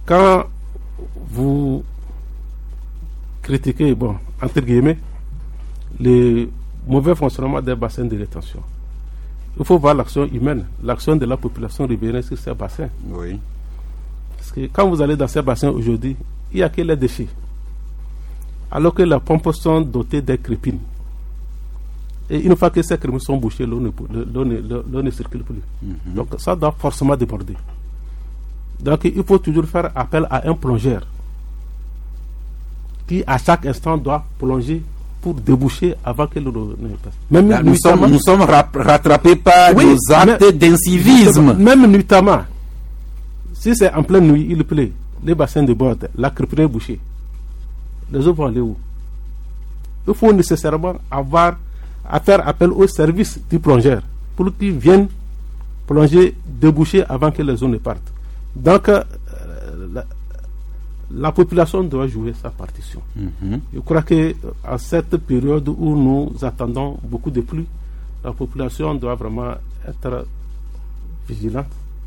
quand vous critiquez, bon, entre guillemets, le mauvais fonctionnement des bassins de rétention, il faut voir l'action humaine, l'action de la population riveraine sur ces bassins. Oui. Parce que quand vous allez dans ces bassins aujourd'hui, il n'y a que les déchets. Alors que les pompes sont dotées des crépines. Et une fois que ces crépines sont bouchées, l'eau ne, l'eau ne, l'eau ne circule plus. Mm-hmm. Donc ça doit forcément déborder. Donc il faut toujours faire appel à un plongeur qui à chaque instant doit plonger pour déboucher avant que l'eau ne passe. Même Là, nous, sommes, nous sommes rattrapés par oui, nos actes d'incivisme. Même nuitamment, si c'est en pleine nuit, il pleut, les bassins débordent, la crépine est bouchée. Les eaux vont aller où? Il faut nécessairement avoir à faire appel au service du plongeur pour qu'ils viennent plonger, déboucher avant que les eaux ne partent. Donc, euh, la, la population doit jouer sa partition. Mm-hmm. Je crois qu'à cette période où nous attendons beaucoup de pluie, la population doit vraiment être vigilante,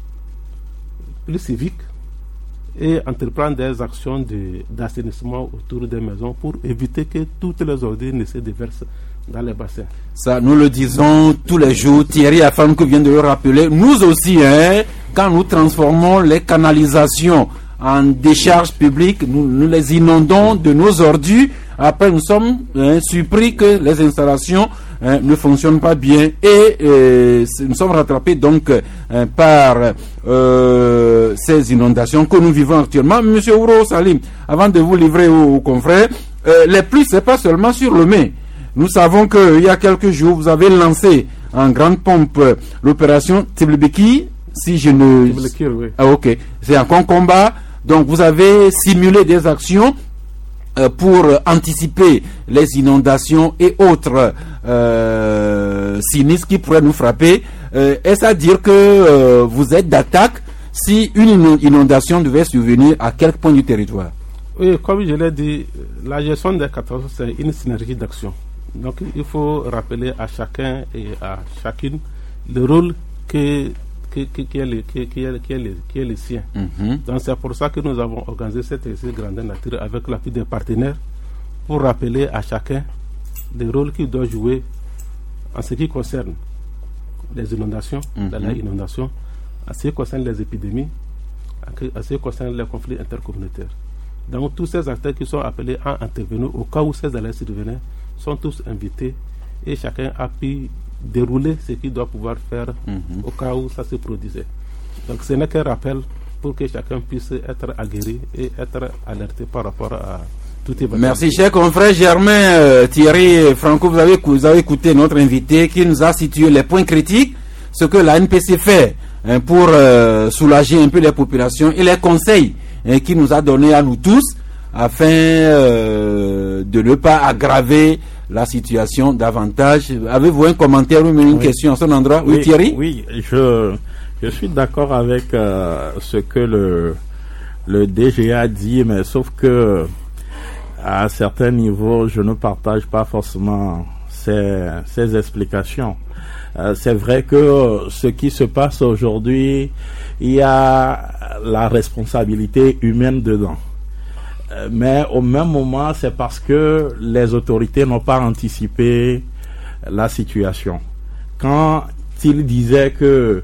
plus civique, et entreprendre des actions de, d'assainissement autour des maisons pour éviter que toutes les ordures ne se déversent dans les bassins. Ça, nous le disons tous les jours. Thierry Afamkou vient de le rappeler. Nous aussi, hein, quand nous transformons les canalisations en décharges publiques, nous, nous les inondons de nos ordures. Après, nous sommes hein, surpris que les installations hein, ne fonctionnent pas bien et euh, nous sommes rattrapés donc hein, par euh, ces inondations que nous vivons actuellement. Monsieur Ouro Salim, avant de vous livrer aux, aux confrères, euh, les pluies, c'est pas seulement sur le mai. Nous savons qu'il y a quelques jours, vous avez lancé en grande pompe euh, l'opération Tiblibiki, si je ne... Tiblibiki, oui. Ah, ok. C'est un combat. Donc, vous avez simulé des actions euh, pour euh, anticiper les inondations et autres euh, sinistres qui pourraient nous frapper. Euh, est-ce à dire que euh, vous êtes d'attaque si une inondation devait survenir à quelque point du territoire? Oui, comme je l'ai dit, la gestion des catastrophes, c'est une synergie d'action. Donc, il faut rappeler à chacun et à chacune le rôle que, que, que, qui, est le, qui, qui, est, qui, est le, qui est le sien. Mm-hmm. Donc, c'est pour ça que nous avons organisé cette exercice grandeur nature avec l'appui des partenaires pour rappeler à chacun le rôle qu'il doit jouer en ce qui concerne les inondations, mm-hmm. dans les inondations, en ce qui concerne les épidémies, en ce qui concerne les conflits intercommunautaires. Donc, tous ces acteurs qui sont appelés à intervenir au cas où ces alertes survenaient sont tous invités et chacun a pu dérouler ce qu'il doit pouvoir faire mm-hmm. au cas où ça se produisait. Donc ce n'est qu'un rappel pour que chacun puisse être aguerri et être alerté par rapport à tout événement. Merci, cher confrère Germain, euh, Thierry, Franco, vous avez, vous avez écouté notre invité qui nous a situé les points critiques, ce que la N P C fait hein, pour euh, soulager un peu les populations et les conseils hein, qu'il nous a donnés à nous tous afin euh, de ne pas aggraver la situation davantage. Avez-vous un commentaire ou une oui. question à son endroit? Oui, oui Thierry? Oui, je, je suis d'accord avec euh, ce que le, le D G A dit, mais sauf que à certains niveaux, je ne partage pas forcément ces, ces explications. Euh, c'est vrai que ce qui se passe aujourd'hui, il y a la responsabilité humaine dedans. Mais au même moment, c'est parce que les autorités n'ont pas anticipé la situation. Quand ils disaient que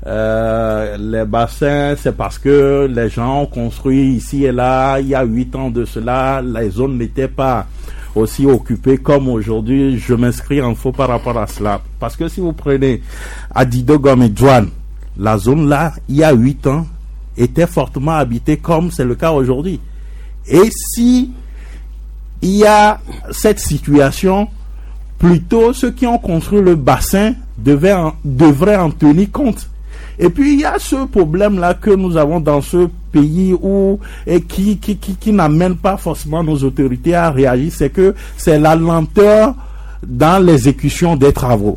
euh, les bassins, c'est parce que les gens ont construit ici et là, il y a huit ans de cela, les zones n'étaient pas aussi occupées comme aujourd'hui, je m'inscris en faux par rapport à cela. Parce que si vous prenez Adidogom et Djouane, la zone là, il y a huit ans, était fortement habitée comme c'est le cas aujourd'hui. Et si il y a cette situation, plutôt ceux qui ont construit le bassin devaient en, devraient en tenir compte. Et puis il y a ce problème-là que nous avons dans ce pays où et qui, qui, qui, qui n'amène pas forcément nos autorités à réagir, c'est que c'est la lenteur dans l'exécution des travaux.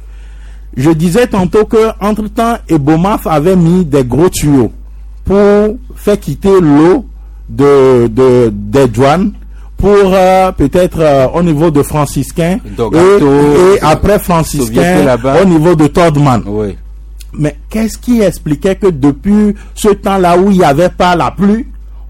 Je disais tantôt que entre-temps, Ebomaf avait mis des gros tuyaux pour faire quitter l'eau de, de, des douanes pour euh, peut-être euh, au niveau de franciscains et, et après franciscains au niveau de Todman. Oui. Mais qu'est-ce qui expliquait que depuis ce temps-là où il n'y avait pas la pluie,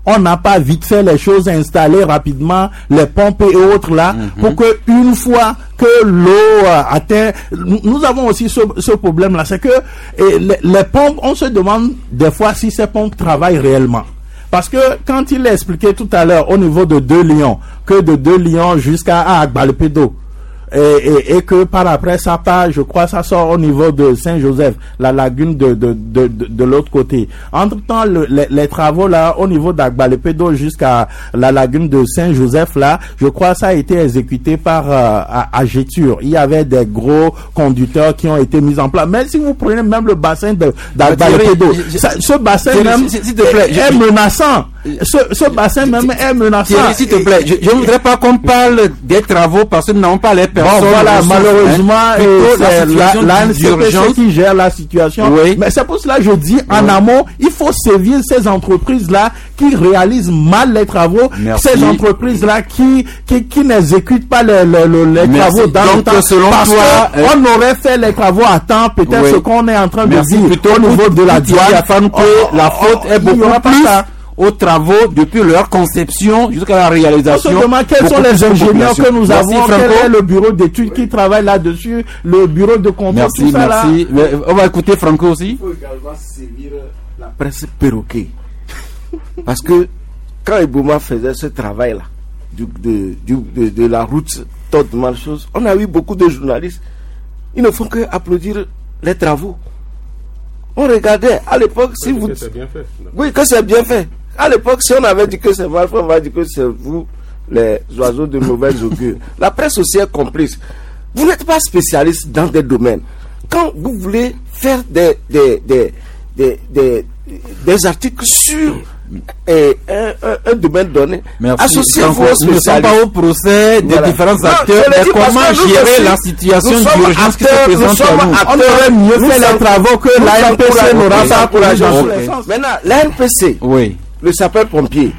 on n'a pas vite fait les choses, installé rapidement les pompes et autres là, mm-hmm. pour que une fois que l'eau euh, atteint, nous, nous avons aussi ce, ce problème là, c'est que et les, les pompes, on se demande des fois si ces pompes travaillent réellement. Parce que quand il a expliqué tout à l'heure au niveau de Deux Lions, que de Deux Lions jusqu'à Agbalpedo, et, et, et que par après ça part, je crois ça sort au niveau de Saint-Joseph, la lagune de de de de, de l'autre côté. Entre-temps, le, les, les travaux là au niveau d'Agbalpedo jusqu'à la lagune de Saint-Joseph là, je crois ça a été exécuté par euh, Agetur. Il y avait des gros conducteurs qui ont été mis en place. Mais si vous prenez même le bassin de d'Agbalpedo, ce bassin Thierry, même s'il te plaît, est, je, est menaçant. Ce, ce bassin même est menaçant. Thierry, s'il te plaît, je ne voudrais pas qu'on parle des travaux parce que nous n'avons pas les personnes. Bon, voilà, malheureusement, hein, c'est l'A N C P C qui gère la situation. Oui. Mais c'est pour cela que je dis, oui. en amont, il faut sévir ces entreprises-là qui réalisent mal les travaux, Merci. ces entreprises-là qui, qui, qui n'exécutent pas les, les, les travaux dans Donc, le temps. Selon parce toi, euh... on aurait fait les travaux à temps, peut-être oui. ce qu'on est en train Merci. de dire plutôt au niveau de la douane, afin que oh, la faute oh, est beaucoup plus aux travaux depuis leur conception jusqu'à la réalisation. On se demande quels sont les ingénieurs que nous avons, merci, quel est le bureau d'études qui travaille là-dessus, le bureau de contrôle, merci, tout ça merci. là. On va écouter Franco aussi. Il faut également sévir la presse perroquet. Parce que quand Ebouma faisait ce travail-là, du, de, du, de, de la route toute malchose, on a eu beaucoup de journalistes. Ils ne font que applaudir les travaux. On regardait à l'époque si vous. Que c'est bien fait. Oui, que c'est bien fait. À l'époque, si on avait dit que c'est mal fait, on va dire que c'est vous, les oiseaux de mauvaise augure. La presse aussi est complice. Vous n'êtes pas spécialiste dans des domaines. Quand vous voulez faire des, des, des, des, des, des articles sur et un, un, un domaine donné, associez-vous aux spécialistes. Nous ne sommes pas au procès des voilà. différents acteurs, non, mais comment gérer aussi, la situation d'urgence qui se présente à nous. On aurait mieux fait les travaux que l'A N P C n'aura pas encouragé dans tous les sens. Maintenant, l'A N P C, oui. le sapeur-pompier,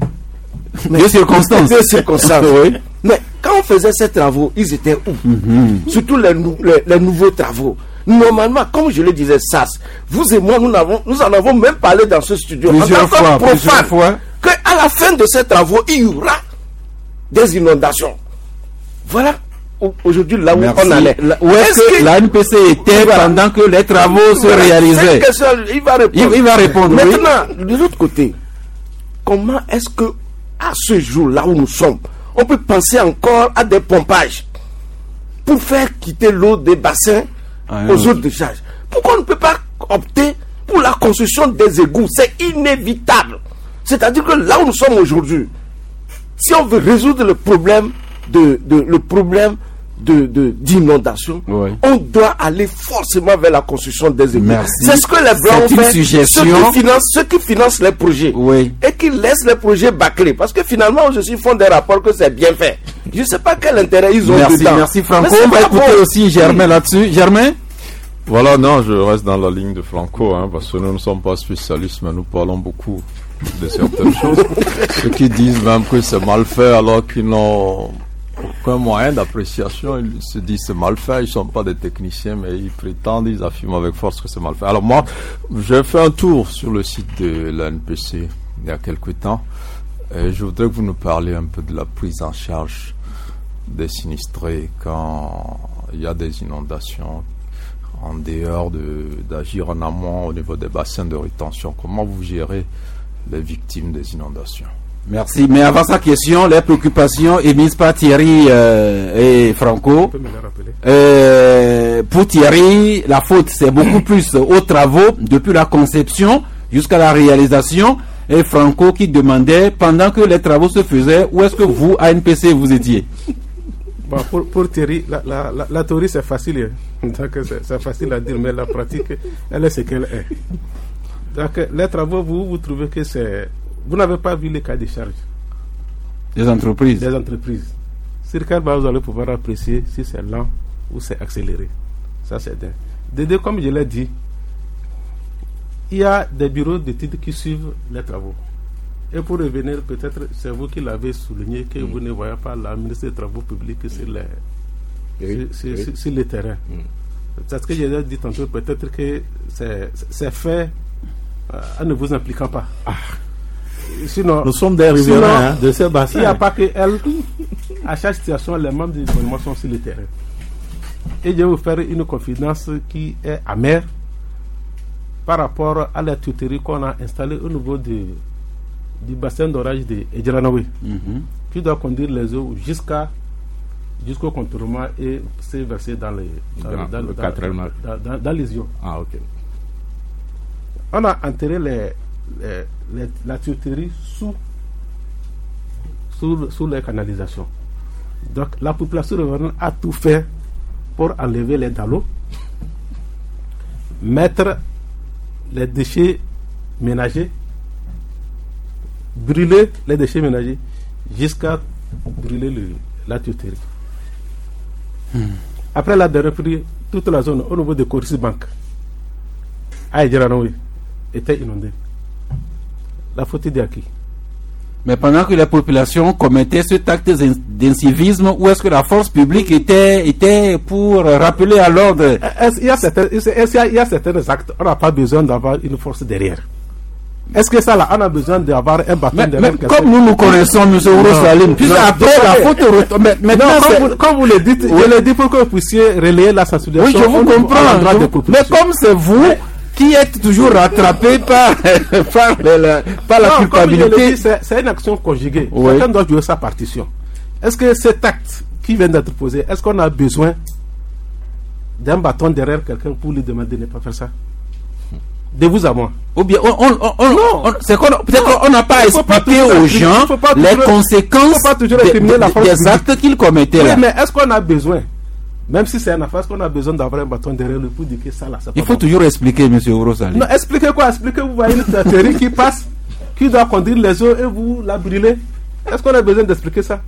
deux circonstances. Deux circonstances. Oui. Mais quand on faisait ces travaux, ils étaient où? Mm-hmm. Surtout les, les, les nouveaux travaux. Normalement, comme je le disais, S A S, vous et moi, nous, avons, nous en avons même parlé dans ce studio. Plusieurs fois, plusieurs fois. Qu'à la fin de ces travaux, il y aura des inondations. Voilà aujourd'hui là où Merci. on allait. La, où est-ce, est-ce que, que l'A N P C était voilà. pendant que les travaux voilà. se voilà. réalisaient? Question, il va répondre. Il, il va répondre. Maintenant, oui. de l'autre côté, comment est-ce que, à ce jour-là où nous sommes, on peut penser encore à des pompages pour faire quitter l'eau des bassins ah, aux eaux de décharge? Pourquoi on ne peut pas opter pour la construction des égouts? C'est inévitable. C'est-à-dire que là où nous sommes aujourd'hui, si on veut résoudre le problème de, de le problème de, de d'inondation, oui. on doit aller forcément vers la construction des égouts. Merci. C'est ce que les Blancs ont fait, suggestion. Ceux qui financent, ceux qui financent les projets oui. et qui laissent les projets bâclés. Parce que finalement, ils font des rapports que c'est bien fait. Je ne sais pas quel intérêt ils ont merci, dedans. Merci Franco. On va écouter bon. aussi Germain là-dessus. Germain? Voilà, non, je reste dans la ligne de Franco, hein, parce que nous ne sommes pas spécialistes, mais nous parlons beaucoup de certaines choses. Ceux qui disent même que c'est mal fait alors qu'ils n'ont aucun moyen d'appréciation, ils se disent c'est mal fait, ils ne sont pas des techniciens, mais ils prétendent, ils affirment avec force que c'est mal fait. Alors moi, j'ai fait un tour sur le site de l'A N P C il y a quelque temps, et je voudrais que vous nous parliez un peu de la prise en charge des sinistrés quand il y a des inondations, en dehors de, d'agir en amont au niveau des bassins de rétention. Comment vous gérez les victimes des inondations? Merci. Mais avant sa question, les préoccupations émises par Thierry euh, et Franco. Euh, pour Thierry, la faute, c'est beaucoup plus aux travaux depuis la conception jusqu'à la réalisation. Et Franco qui demandait, pendant que les travaux se faisaient, où est-ce que vous, A N P C, vous étiez? Bon, pour, pour Thierry, la, la, la, la théorie c'est facile, hein. Donc c'est, c'est facile à dire, mais la pratique, elle est ce qu'elle est. Donc les travaux, vous, vous trouvez que c'est... Vous n'avez pas vu les cas de charge des entreprises. Des entreprises. Sur quelle base vous allez pouvoir apprécier si c'est lent ou c'est accéléré. Ça c'est dingue. De deux, comme je l'ai dit, il y a des bureaux d'études qui suivent les travaux. Et pour revenir, peut-être c'est vous qui l'avez souligné, que mm. vous ne voyez pas la ministre des Travaux publics sur les, oui, sur, oui. Sur, sur les terrains. Mm. C'est ce que j'ai dit tantôt, peut-être que c'est, c'est fait euh, en ne vous impliquant pas. Ah. sinon, nous sommes des riverains hein, de ce bassin. Il n'y a pas que elle. À chaque situation, les membres du gouvernement sont sur le terrain. Et je vais vous faire une confidence qui est amère par rapport à la tuterie qu'on a installée au niveau de, du bassin d'orage de Edjiranoui, mm-hmm. qui doit conduire les eaux jusqu'à jusqu'au contournement et se verser dans les dans, dans, dans, le dans, dans, dans, dans les eaux. Ah, ok. On a enterré les, les, les, la tuyauterie sous, sous, sous les canalisations. Donc la population riveraine a tout fait pour enlever les dallots, mettre les déchets ménagers, brûler les déchets ménagers jusqu'à brûler le, la tuyauterie. Hmm. Après la dernière pluie, toute la zone au niveau de Corsi Bank à Edjiranoui était inondée. La faute est de qui? Mais pendant que la population commettait cet acte d'incivisme, où est-ce que la force publique était, était pour rappeler à l'ordre? Il y a certains, il y a certains actes, on n'a pas besoin d'avoir une force derrière. Est-ce que ça là, on a besoin d'avoir un bâton mais, derrière? Mais comme nous nous connaissons, M. Salim, puis après la faute, maintenant, comme vous, comme vous le dites, oui. Je le dis pour que vous puissiez relayer la sensibilisation. Oui, je vous comprends. Mais comme c'est vous, oui. qui êtes toujours rattrapé par, par, la, par la non, culpabilité. C'est une action conjuguée. Oui. Chacun doit jouer sa partition. Est-ce que cet acte qui vient d'être posé, est-ce qu'on a besoin d'un bâton derrière quelqu'un pour lui demander de ne pas faire ça? De vous à moi. Ou bien, on, on, on, on, on c'est qu'on peut-être qu'on n'a pas expliqué aux gens les conséquences de, de, des actes qu'ils commettaient oui, là. Mais est-ce qu'on a besoin? Même si c'est un affaire, qu'on a besoin d'avoir un bâton derrière le pour dire que ça là, ça il faut toujours expliquer, M. Orosali. Non, expliquez quoi? Expliquez, vous voyez une théorie qui passe, qui doit conduire les eaux et vous la brûlez. Est-ce qu'on a besoin d'expliquer ça?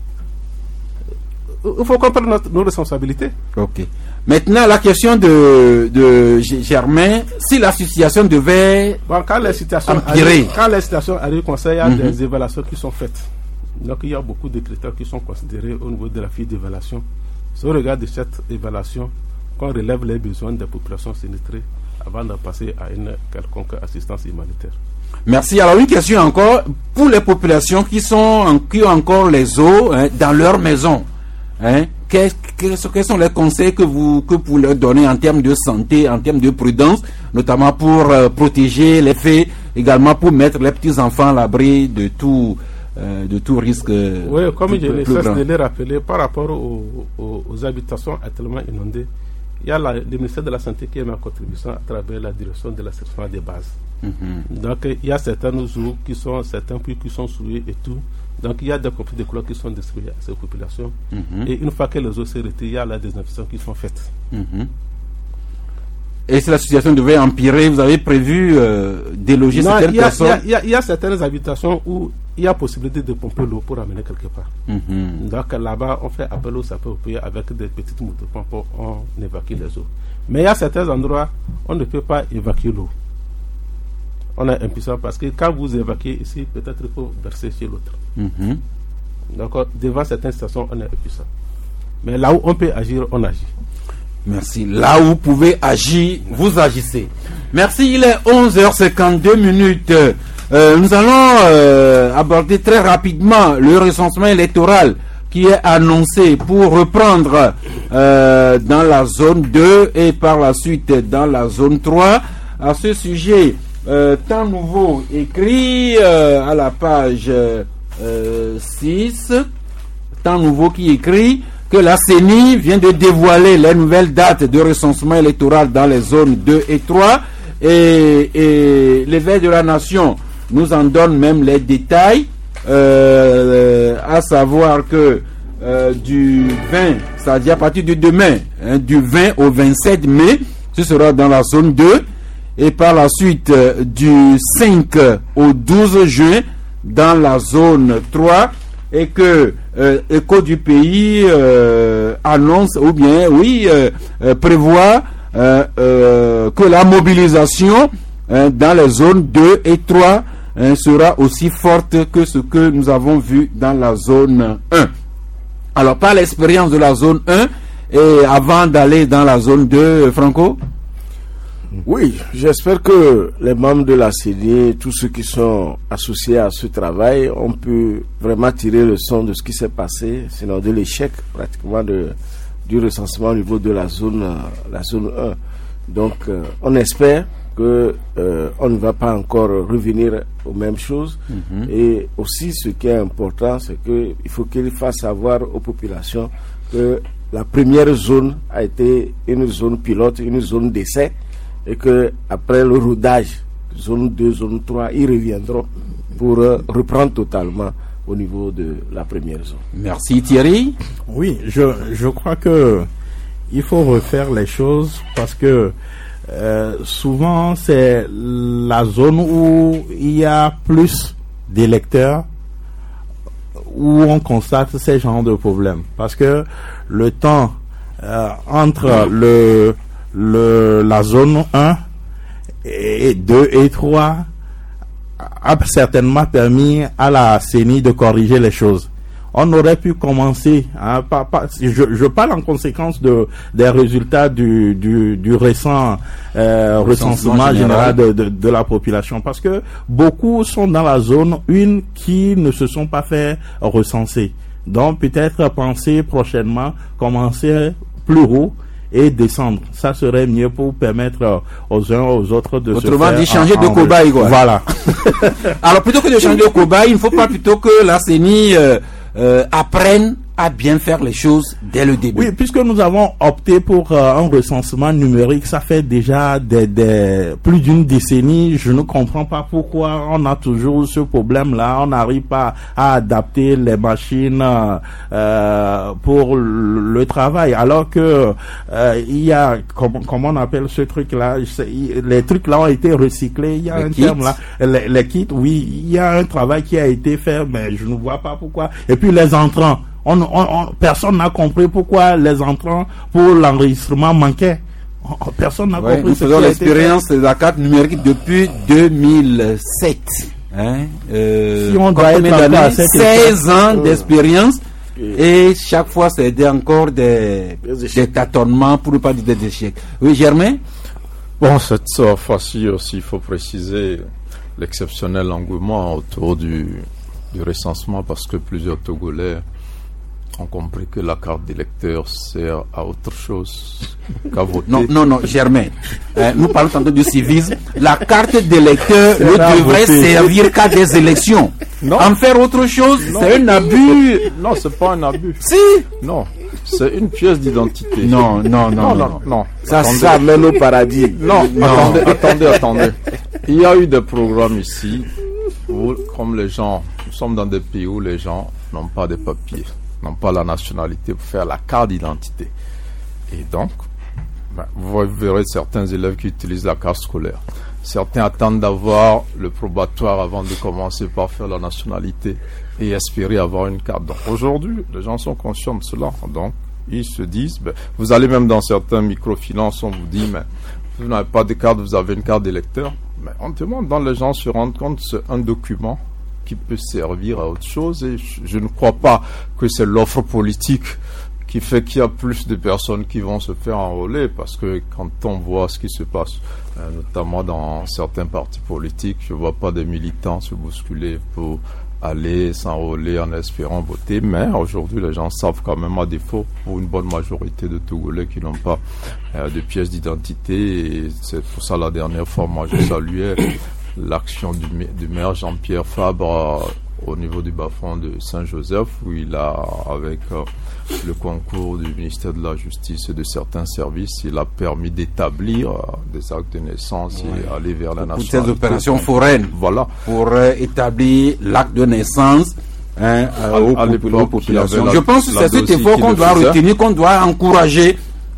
Il faut comprendre notre, nos responsabilités. Ok. Maintenant, la question de, de Germain, si la situation devait bon, quand les situations empirer. Arrivent, quand les situations arrivent, conseil, il y a mm-hmm. des évaluations qui sont faites. Donc, il y a beaucoup de critères qui sont considérés au niveau de la fiche d'évaluation. C'est au regard de cette évaluation qu'on relève les besoins des populations sinistrées avant de passer à une quelconque assistance humanitaire. Merci. Alors une question encore pour les populations qui sont qui ont encore les eaux hein, dans leur maison. Hein, quels, quels, quels sont les conseils que vous que vous leur donnez en termes de santé, en termes de prudence, notamment pour euh, protéger les faits, également pour mettre les petits enfants à l'abri de tout. Euh, de tout risque. Oui, comme je ne cesse de le rappeler, par rapport aux, aux, aux habitations actuellement inondées, il y a la, le ministère de la Santé qui est ma contribution à travers la direction de l'assainissement des bases. Mm-hmm. Donc, il y a certaines eaux qui sont, certains puits qui sont souillés et tout. Donc, il y a des conflits de couleurs qui sont distribués à ces populations. Mm-hmm. Et une fois que les eaux se retirent, il y a la désinfection qui sont faites. Mm-hmm. Et si la situation devait empirer, vous avez prévu euh, déloger non, certaines il y a, personnes? Il y, a, il y a certaines habitations où il y a possibilité de pomper l'eau pour amener quelque part. Mm-hmm. Donc là-bas, on fait appel au sapeurs-pompiers avec des petites motos pour on évacue les eaux. Mais il y a certains endroits où on ne peut pas évacuer l'eau. On est impuissant parce que quand vous évacuez ici, peut-être il faut verser chez l'autre. Mm-hmm. Donc devant certaines stations, on est impuissant. Mais là où on peut agir, on agit. Merci. Là où vous pouvez agir, vous agissez. Merci. Il est onze heures cinquante-deux minutes. Euh, nous allons euh, aborder très rapidement le recensement électoral qui est annoncé pour reprendre euh, dans la zone deux et par la suite dans la zone trois. À ce sujet, euh, temps nouveau écrit euh, à la page euh, six, temps nouveau qui écrit que la C E N I vient de dévoiler les nouvelles dates de recensement électoral dans les zones deux et trois et, et l'éveil de la nation nous en donne même les détails, euh, à savoir que euh, du vingt, c'est-à-dire à partir de demain, hein, du vingt au vingt-sept mai, ce sera dans la zone deux, et par la suite euh, du cinq au douze juin dans la zone trois, et que euh, Écho du pays euh, annonce, ou bien, oui, euh, euh, prévoit euh, euh, que la mobilisation hein, dans les zones deux et trois hein, sera aussi forte que ce que nous avons vu dans la zone un. Alors, par l'expérience de la zone un, et avant d'aller dans la zone deux, Franco? Oui, j'espère que les membres de la C E N I, tous ceux qui sont associés à ce travail, on peut vraiment tirer le son de ce qui s'est passé, sinon de l'échec pratiquement de, du recensement au niveau de la zone, la zone un. Donc, euh, on espère que euh, on ne va pas encore revenir aux mêmes choses. Mm-hmm. Et aussi, ce qui est important, c'est que il faut qu'il fasse savoir aux populations que la première zone a été une zone pilote, une zone d'essai, et que après le rodage, zone deux, zone trois, ils reviendront pour euh, reprendre totalement au niveau de la première zone. Merci Thierry. Oui, je, je crois que il faut refaire les choses parce que euh, souvent c'est la zone où il y a plus d'électeurs où on constate ces genres de problèmes. Parce que le temps euh, entre le, le, la zone un et deux et trois a certainement permis à la C E N I de corriger les choses. On aurait pu commencer, hein, pas, pas, je, je parle en conséquence de, des résultats du, du, du récent euh, recensement, recensement général, général de, de, de la population, parce que beaucoup sont dans la zone une qui ne se sont pas fait recenser. Donc peut-être penser prochainement, commencer plus haut et descendre. Ça serait mieux pour permettre aux uns aux autres de Autrement se faire... dit, changer de cobaye, quoi. Voilà. Alors plutôt que de changer de cobaye, il ne faut pas plutôt que la C E N I euh, euh, apprenne à bien faire les choses dès le début. Oui, puisque nous avons opté pour euh, un recensement numérique, ça fait déjà des, des, plus d'une décennie. Je ne comprends pas pourquoi on a toujours ce problème-là. On n'arrive pas à adapter les machines euh, pour le, le travail. Alors que euh, il y a, comment, comment on appelle ce truc-là, les trucs-là ont été recyclés. Il y a les un kits. terme là, les, les kits. Oui, il y a un travail qui a été fait, mais je ne vois pas pourquoi. Et puis les entrants. On, on, on, personne n'a compris pourquoi les entrants pour l'enregistrement manquaient. Personne n'a ouais, compris. Nous faisons l'expérience de la carte numérique depuis deux mille sept. Hein, euh, si on doit être à seize ans d'expérience et chaque fois c'est encore des, des tâtonnements pour ne pas dire des échecs. Oui, Germain? Bon, cette fois-ci aussi, il faut préciser l'exceptionnel engouement autour du, du recensement parce que plusieurs Togolais ont compris que la carte d'électeur sert à autre chose qu'à voter. Non, non, non, Germain. Euh, nous parlons tantôt du civisme. La carte d'électeur ne devrait servir qu'à des élections. Non. En faire autre chose, c'est un abus. Non, c'est pas un abus. Si. Non, c'est une pièce d'identité. Non, non, non, non. non, non. Ça, attendez. Ça mène au paradis. Non, non. attendez, attendez, attendez. Il y a eu des programmes ici où, comme les gens, nous sommes dans des pays où les gens n'ont pas de papiers, n'ont pas la nationalité pour faire la carte d'identité. Et donc, ben, vous verrez certains élèves qui utilisent la carte scolaire. Certains attendent d'avoir le probatoire avant de commencer par faire la nationalité et espérer avoir une carte. Donc aujourd'hui, les gens sont conscients de cela. Donc, ils se disent, ben, vous allez même dans certains microfinances, on vous dit, mais vous n'avez pas de carte, vous avez une carte d'électeur. Mais on demande, dans les gens se rendent compte, c'est un document qui peut servir à autre chose et je, je ne crois pas que c'est l'offre politique qui fait qu'il y a plus de personnes qui vont se faire enrôler parce que quand on voit ce qui se passe, euh, notamment dans certains partis politiques, je ne vois pas des militants se bousculer pour aller s'enrôler en espérant voter, mais aujourd'hui les gens savent quand même à défaut pour une bonne majorité de Togolais qui n'ont pas euh, de pièces d'identité et c'est pour ça la dernière fois moi je saluais l'action du, du maire Jean-Pierre Fabre euh, au niveau du bas-fond de Saint-Joseph où il a, avec euh, le concours du ministère de la Justice et de certains services, il a permis d'établir euh, des actes de naissance ouais. et aller vers la nationalité. Pour ces opérations foraines, voilà. pour euh, établir l'acte de naissance hein, à, aux, à aux populations. Je pense que c'est cet effort qu'on doit retenir, qu'on doit encourager,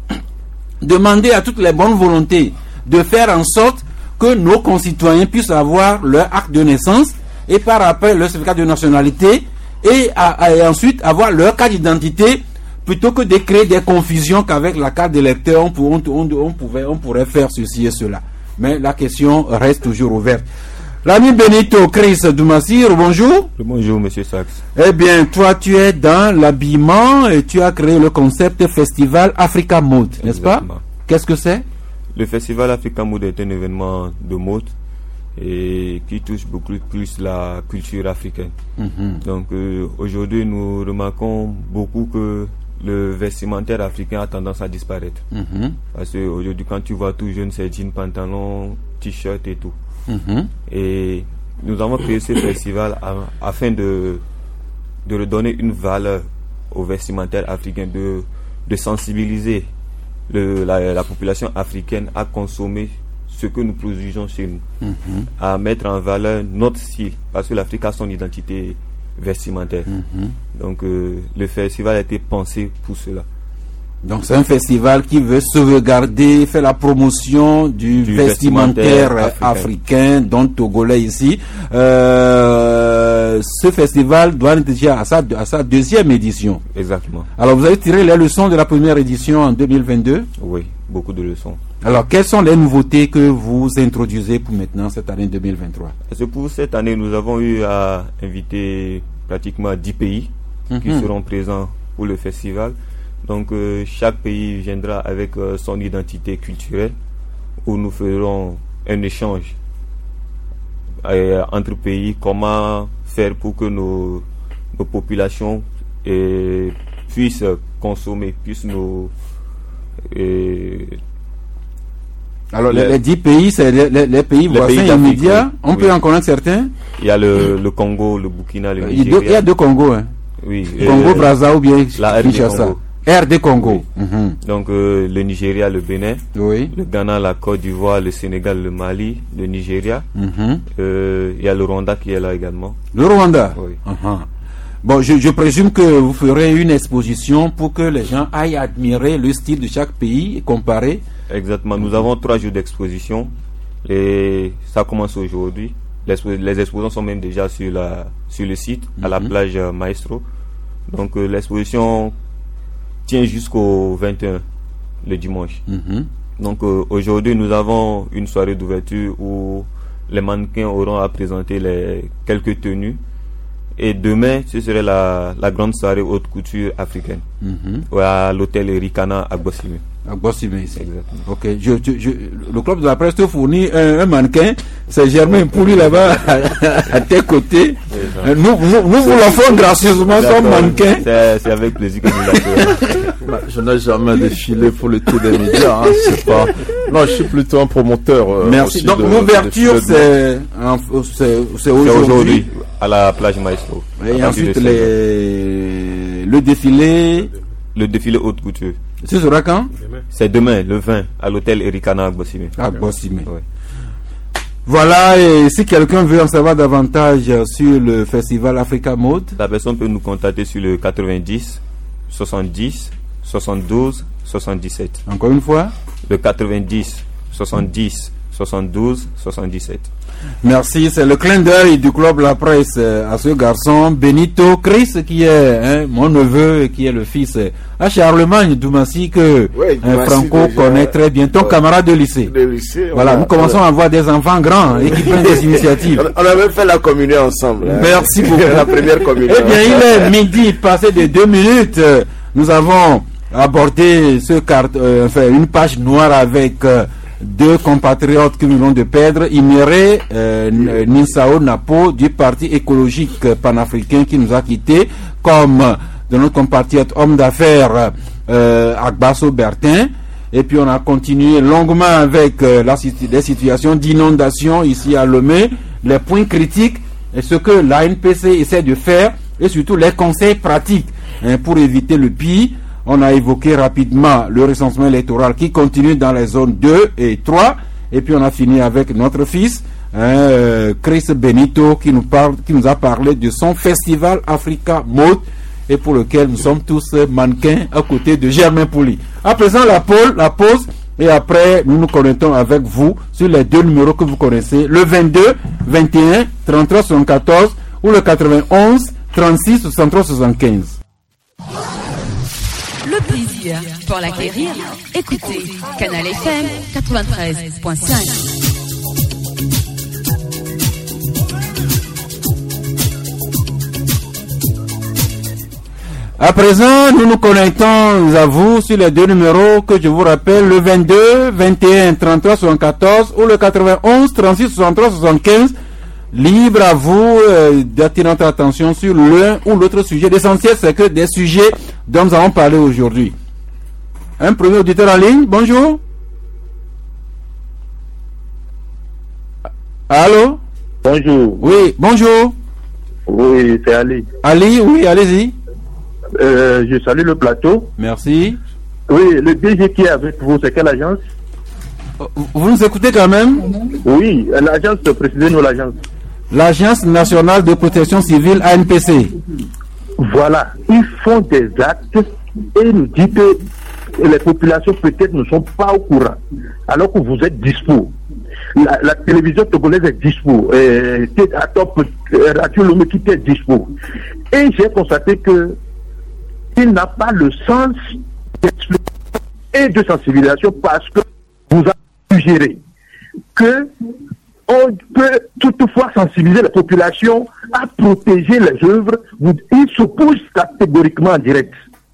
demander à toutes les bonnes volontés de faire en sorte que nos concitoyens puissent avoir leur acte de naissance et par après leur certificat de nationalité et, à, à, et ensuite avoir leur carte d'identité plutôt que de créer des confusions qu'avec la carte d'électeur on, on, on, on, pouvait, on pourrait faire ceci et cela. Mais la question reste toujours ouverte. L'ami Benito Chris Doumassir, bonjour. Bonjour Monsieur Sachs. Eh bien, toi tu es dans l'habillement et tu as créé le concept Festival Africa Mode, n'est-ce pas? Qu'est-ce que c'est? le Festival Africa Mode est un événement de mode et qui touche beaucoup plus la culture africaine. Mm-hmm. Donc euh, aujourd'hui, nous remarquons beaucoup que le vestimentaire africain a tendance à disparaître. Mm-hmm. Parce qu'aujourd'hui, quand tu vois tout jeune, c'est jeans, pantalon, t-shirt et tout. Mm-hmm. Et nous avons créé ce festival à, afin de, de redonner une valeur au vestimentaire africain, de, de sensibiliser le, la, la population africaine à consommer ce que nous produisons chez nous, mm-hmm. à mettre en valeur notre style, parce que l'Afrique a son identité vestimentaire. Mm-hmm. Donc euh, le festival a été pensé pour cela. Donc c'est un festival qui veut sauvegarder, faire la promotion du, du vestimentaire, vestimentaire africain. africain, dont Togolais ici. Euh, ce festival doit être déjà à sa, à sa deuxième édition. Exactement. Alors vous avez tiré les leçons de la première édition en deux mille vingt-deux? Oui, beaucoup de leçons. Alors quelles sont les nouveautés que vous introduisez pour maintenant cette année deux mille vingt-trois? Parce que pour cette année, nous avons eu à inviter pratiquement dix pays mm-hmm. qui seront présents pour le festival. Donc euh, chaque pays viendra avec euh, son identité culturelle, où nous ferons un échange euh, entre pays, comment faire pour que nos, nos populations euh, puissent consommer, puissent nous... Euh, Alors les, les dix pays, c'est les, les, les pays les voisins immédiats. On oui. peut en connaître certains. Il y a le, le Congo, le Burkina, le Nigeria. Nigeria. Il y a deux Congos. Hein. Oui. Congo, euh, Brazza ou bien la Kinshasa. R D Congo. Oui. Mm-hmm. Donc euh, le Nigeria, le Bénin, oui. le Ghana, la Côte d'Ivoire, le Sénégal, le Mali, le Nigeria. Mm-hmm. Euh, il y a le Rwanda qui est là également. Le Rwanda. Oui. Uh-huh. Bon, je, je présume que vous ferez une exposition pour que les gens aillent admirer le style de chaque pays et comparer. Exactement. Nous avons trois jours d'exposition. Et ça commence aujourd'hui. Les, les expositions sont même déjà sur, la, sur le site, mm-hmm. à la plage euh, Maestro. Donc euh, l'exposition tient jusqu'au vingt et un, le dimanche. Mm-hmm. Donc euh, aujourd'hui, nous avons une soirée d'ouverture où les mannequins auront à présenter les quelques tenues. Et demain, ce serait la, la grande soirée haute couture africaine. Mm-hmm. À l'hôtel Ricana à Bossime. À Bossime ici. Exactement. Ok. Je, je, je, le club de la presse te fournit un, un mannequin. C'est Germain Pouli là-bas à, à tes côtés. Nous, nous, nous vous l'offrons gracieusement comme mannequin. C'est, c'est avec plaisir que nous l'accueillons. Je n'ai jamais défilé pour le tour des médias. Hein, c'est pas... Non, je suis plutôt un promoteur. Euh, Merci. Donc l'ouverture, c'est, c'est, c'est aujourd'hui. aujourd'hui à la plage Maestro. Et ensuite les... le défilé. Le défilé haute couture. Ce sera quand? C'est demain, le vingt, à l'hôtel Ericana à Bossime. À Bossime. Ouais. Voilà, et si quelqu'un veut en savoir davantage sur le festival Africa Mode, la personne peut nous contacter sur le quatre-vingt-dix, soixante-dix, soixante-douze, soixante-dix-sept. Encore une fois? Le quatre-vingt-dix, soixante-dix, soixante-douze, soixante-dix-sept. Merci, c'est le clin d'œil du club La Presse à ce garçon Benito Chris qui est hein, mon neveu et qui est le fils à Charlemagne Doumassi que oui, un Franco déjà, connaît très bien, ton euh, camarade de lycée. De lycée voilà, a, nous commençons a... à voir des enfants grands et qui prennent des initiatives. On avait fait la communion ensemble. Hein. Merci beaucoup. La première communion. Eh bien, il est midi passé de deux minutes. Nous avons abordé ce carte, euh, enfin, une page noire avec euh, deux compatriotes que nous venons de perdre, Imere euh, Ninsao Napo du Parti écologique panafricain qui nous a quittés, comme de notre compatriote homme d'affaires euh, Agbasso Bertin. Et puis on a continué longuement avec euh, la, les situations d'inondation ici à Lomé, les points critiques et ce que l'A N P C essaie de faire et surtout les conseils pratiques hein, pour éviter le pire. On a évoqué rapidement le recensement électoral qui continue dans les zones deux et trois. Et puis on a fini avec notre fils, hein, euh, Chris Benito, qui nous, parle, qui nous a parlé de son festival Africa Mode et pour lequel nous sommes tous mannequins à côté de Germain Pouli. À présent, la pause, la pause et après, nous nous connectons avec vous sur les deux numéros que vous connaissez, le vingt-deux, vingt et un, trente-trois, soixante-quatorze ou le quatre-vingt-onze, trente-six, soixante-trois, soixante-quinze. Le plaisir pour l'acquérir, écoutez Canal F M quatre-vingt-treize virgule cinq. À présent, nous nous connectons à vous sur les deux numéros que je vous rappelle, le vingt-deux, vingt et un, trente-trois, soixante-quatorze ou le quatre-vingt-onze, trente-six, soixante-trois, soixante-quinze. Libre à vous euh, d'attirer notre attention sur l'un ou l'autre sujet. L'essentiel, c'est que des sujets dont nous allons parler aujourd'hui. Un premier auditeur en ligne, bonjour. Allô? Bonjour. Oui, bonjour. Oui, c'est Ali. Ali, oui, allez-y. Euh, je salue le plateau. Merci. Oui, le D G qui est avec vous, c'est quelle agence? Vous nous écoutez quand même? Oui, l'agence, précisez-nous l'agence. L'Agence nationale de protection civile, A N P C. Voilà, ils font des actes et ils nous disent que les populations peut-être ne sont pas au courant, alors que vous êtes dispo. La, la télévision togolaise est dispo, euh, à top, Radio Lomé qui est dispo. Et j'ai constaté que il n'a pas le sens d'explication et de sensibilisation parce que vous avez suggéré que on peut toutefois sensibiliser la population à protéger les œuvres. Il s'oppose catégoriquement en direct.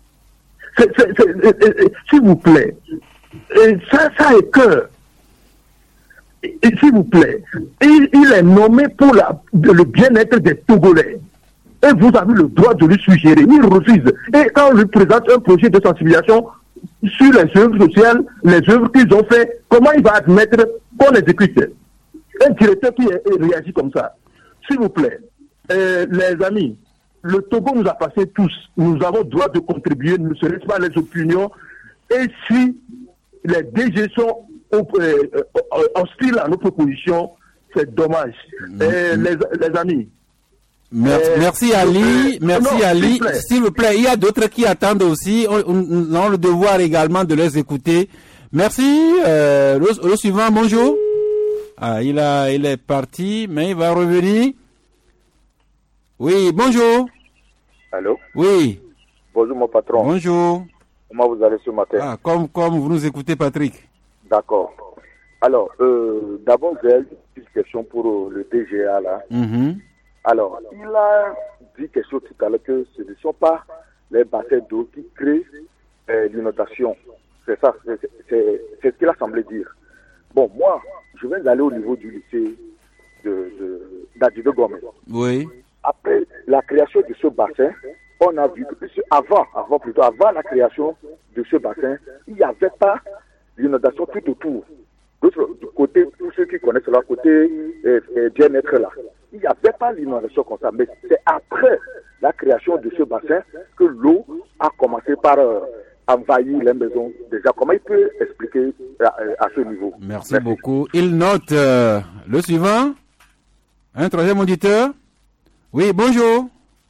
S'il vous plaît, et ça, ça est que, s'il vous plaît, il, il est nommé pour la, le bien-être des Togolais. Et vous avez le droit de lui suggérer. Il refuse. Et quand on lui présente un projet de sensibilisation sur les œuvres sociales, les œuvres qu'ils ont fait, comment il va admettre qu'on exécute? Un directeur qui est, est réagit comme ça. S'il vous plaît, euh, les amis, le Togo nous a passé tous. Nous avons le droit de contribuer, ne serait-ce pas les opinions. Et si les D G sont euh, euh, hostiles à nos propositions, c'est dommage. Mmh. Euh, les, les amis. Merci, euh, merci Ali, merci non, Ali. S'il vous plaît, il y a d'autres qui attendent aussi. Nous avons le devoir également de les écouter. Merci. Euh, le, le suivant, bonjour. Ah, il a, il est parti, mais il va revenir. Oui, bonjour. Allô? Oui. Bonjour mon patron. Bonjour. Comment vous allez ce matin? Ah, comme, comme vous nous écoutez, Patrick. D'accord. Alors, euh, d'abord, j'ai une petite question pour euh, le D G A là. Mm-hmm. Alors, il a dit quelque chose tout à l'heure que ce ne sont pas les bassins d'eau qui créent euh, l'inondation. C'est ça, c'est, c'est, c'est ce qu'il a semblé dire. Bon, moi, je viens d'aller au niveau du lycée de, de, d'Adjide Gomez. Oui. Après la création de ce bassin, on a vu que avant, avant plutôt, avant la création de ce bassin, il n'y avait pas l'inondation tout autour. D'autre côté, tous ceux qui connaissent leur côté euh, euh, bien-être là, il n'y avait pas l'inondation comme ça. Mais c'est après la création de ce bassin que l'eau a commencé par euh, envahir les maisons. Déjà, comment il peut expliquer à, à ce niveau? Merci, Merci. beaucoup. Il note euh, le suivant. Un troisième auditeur. Oui, bonjour.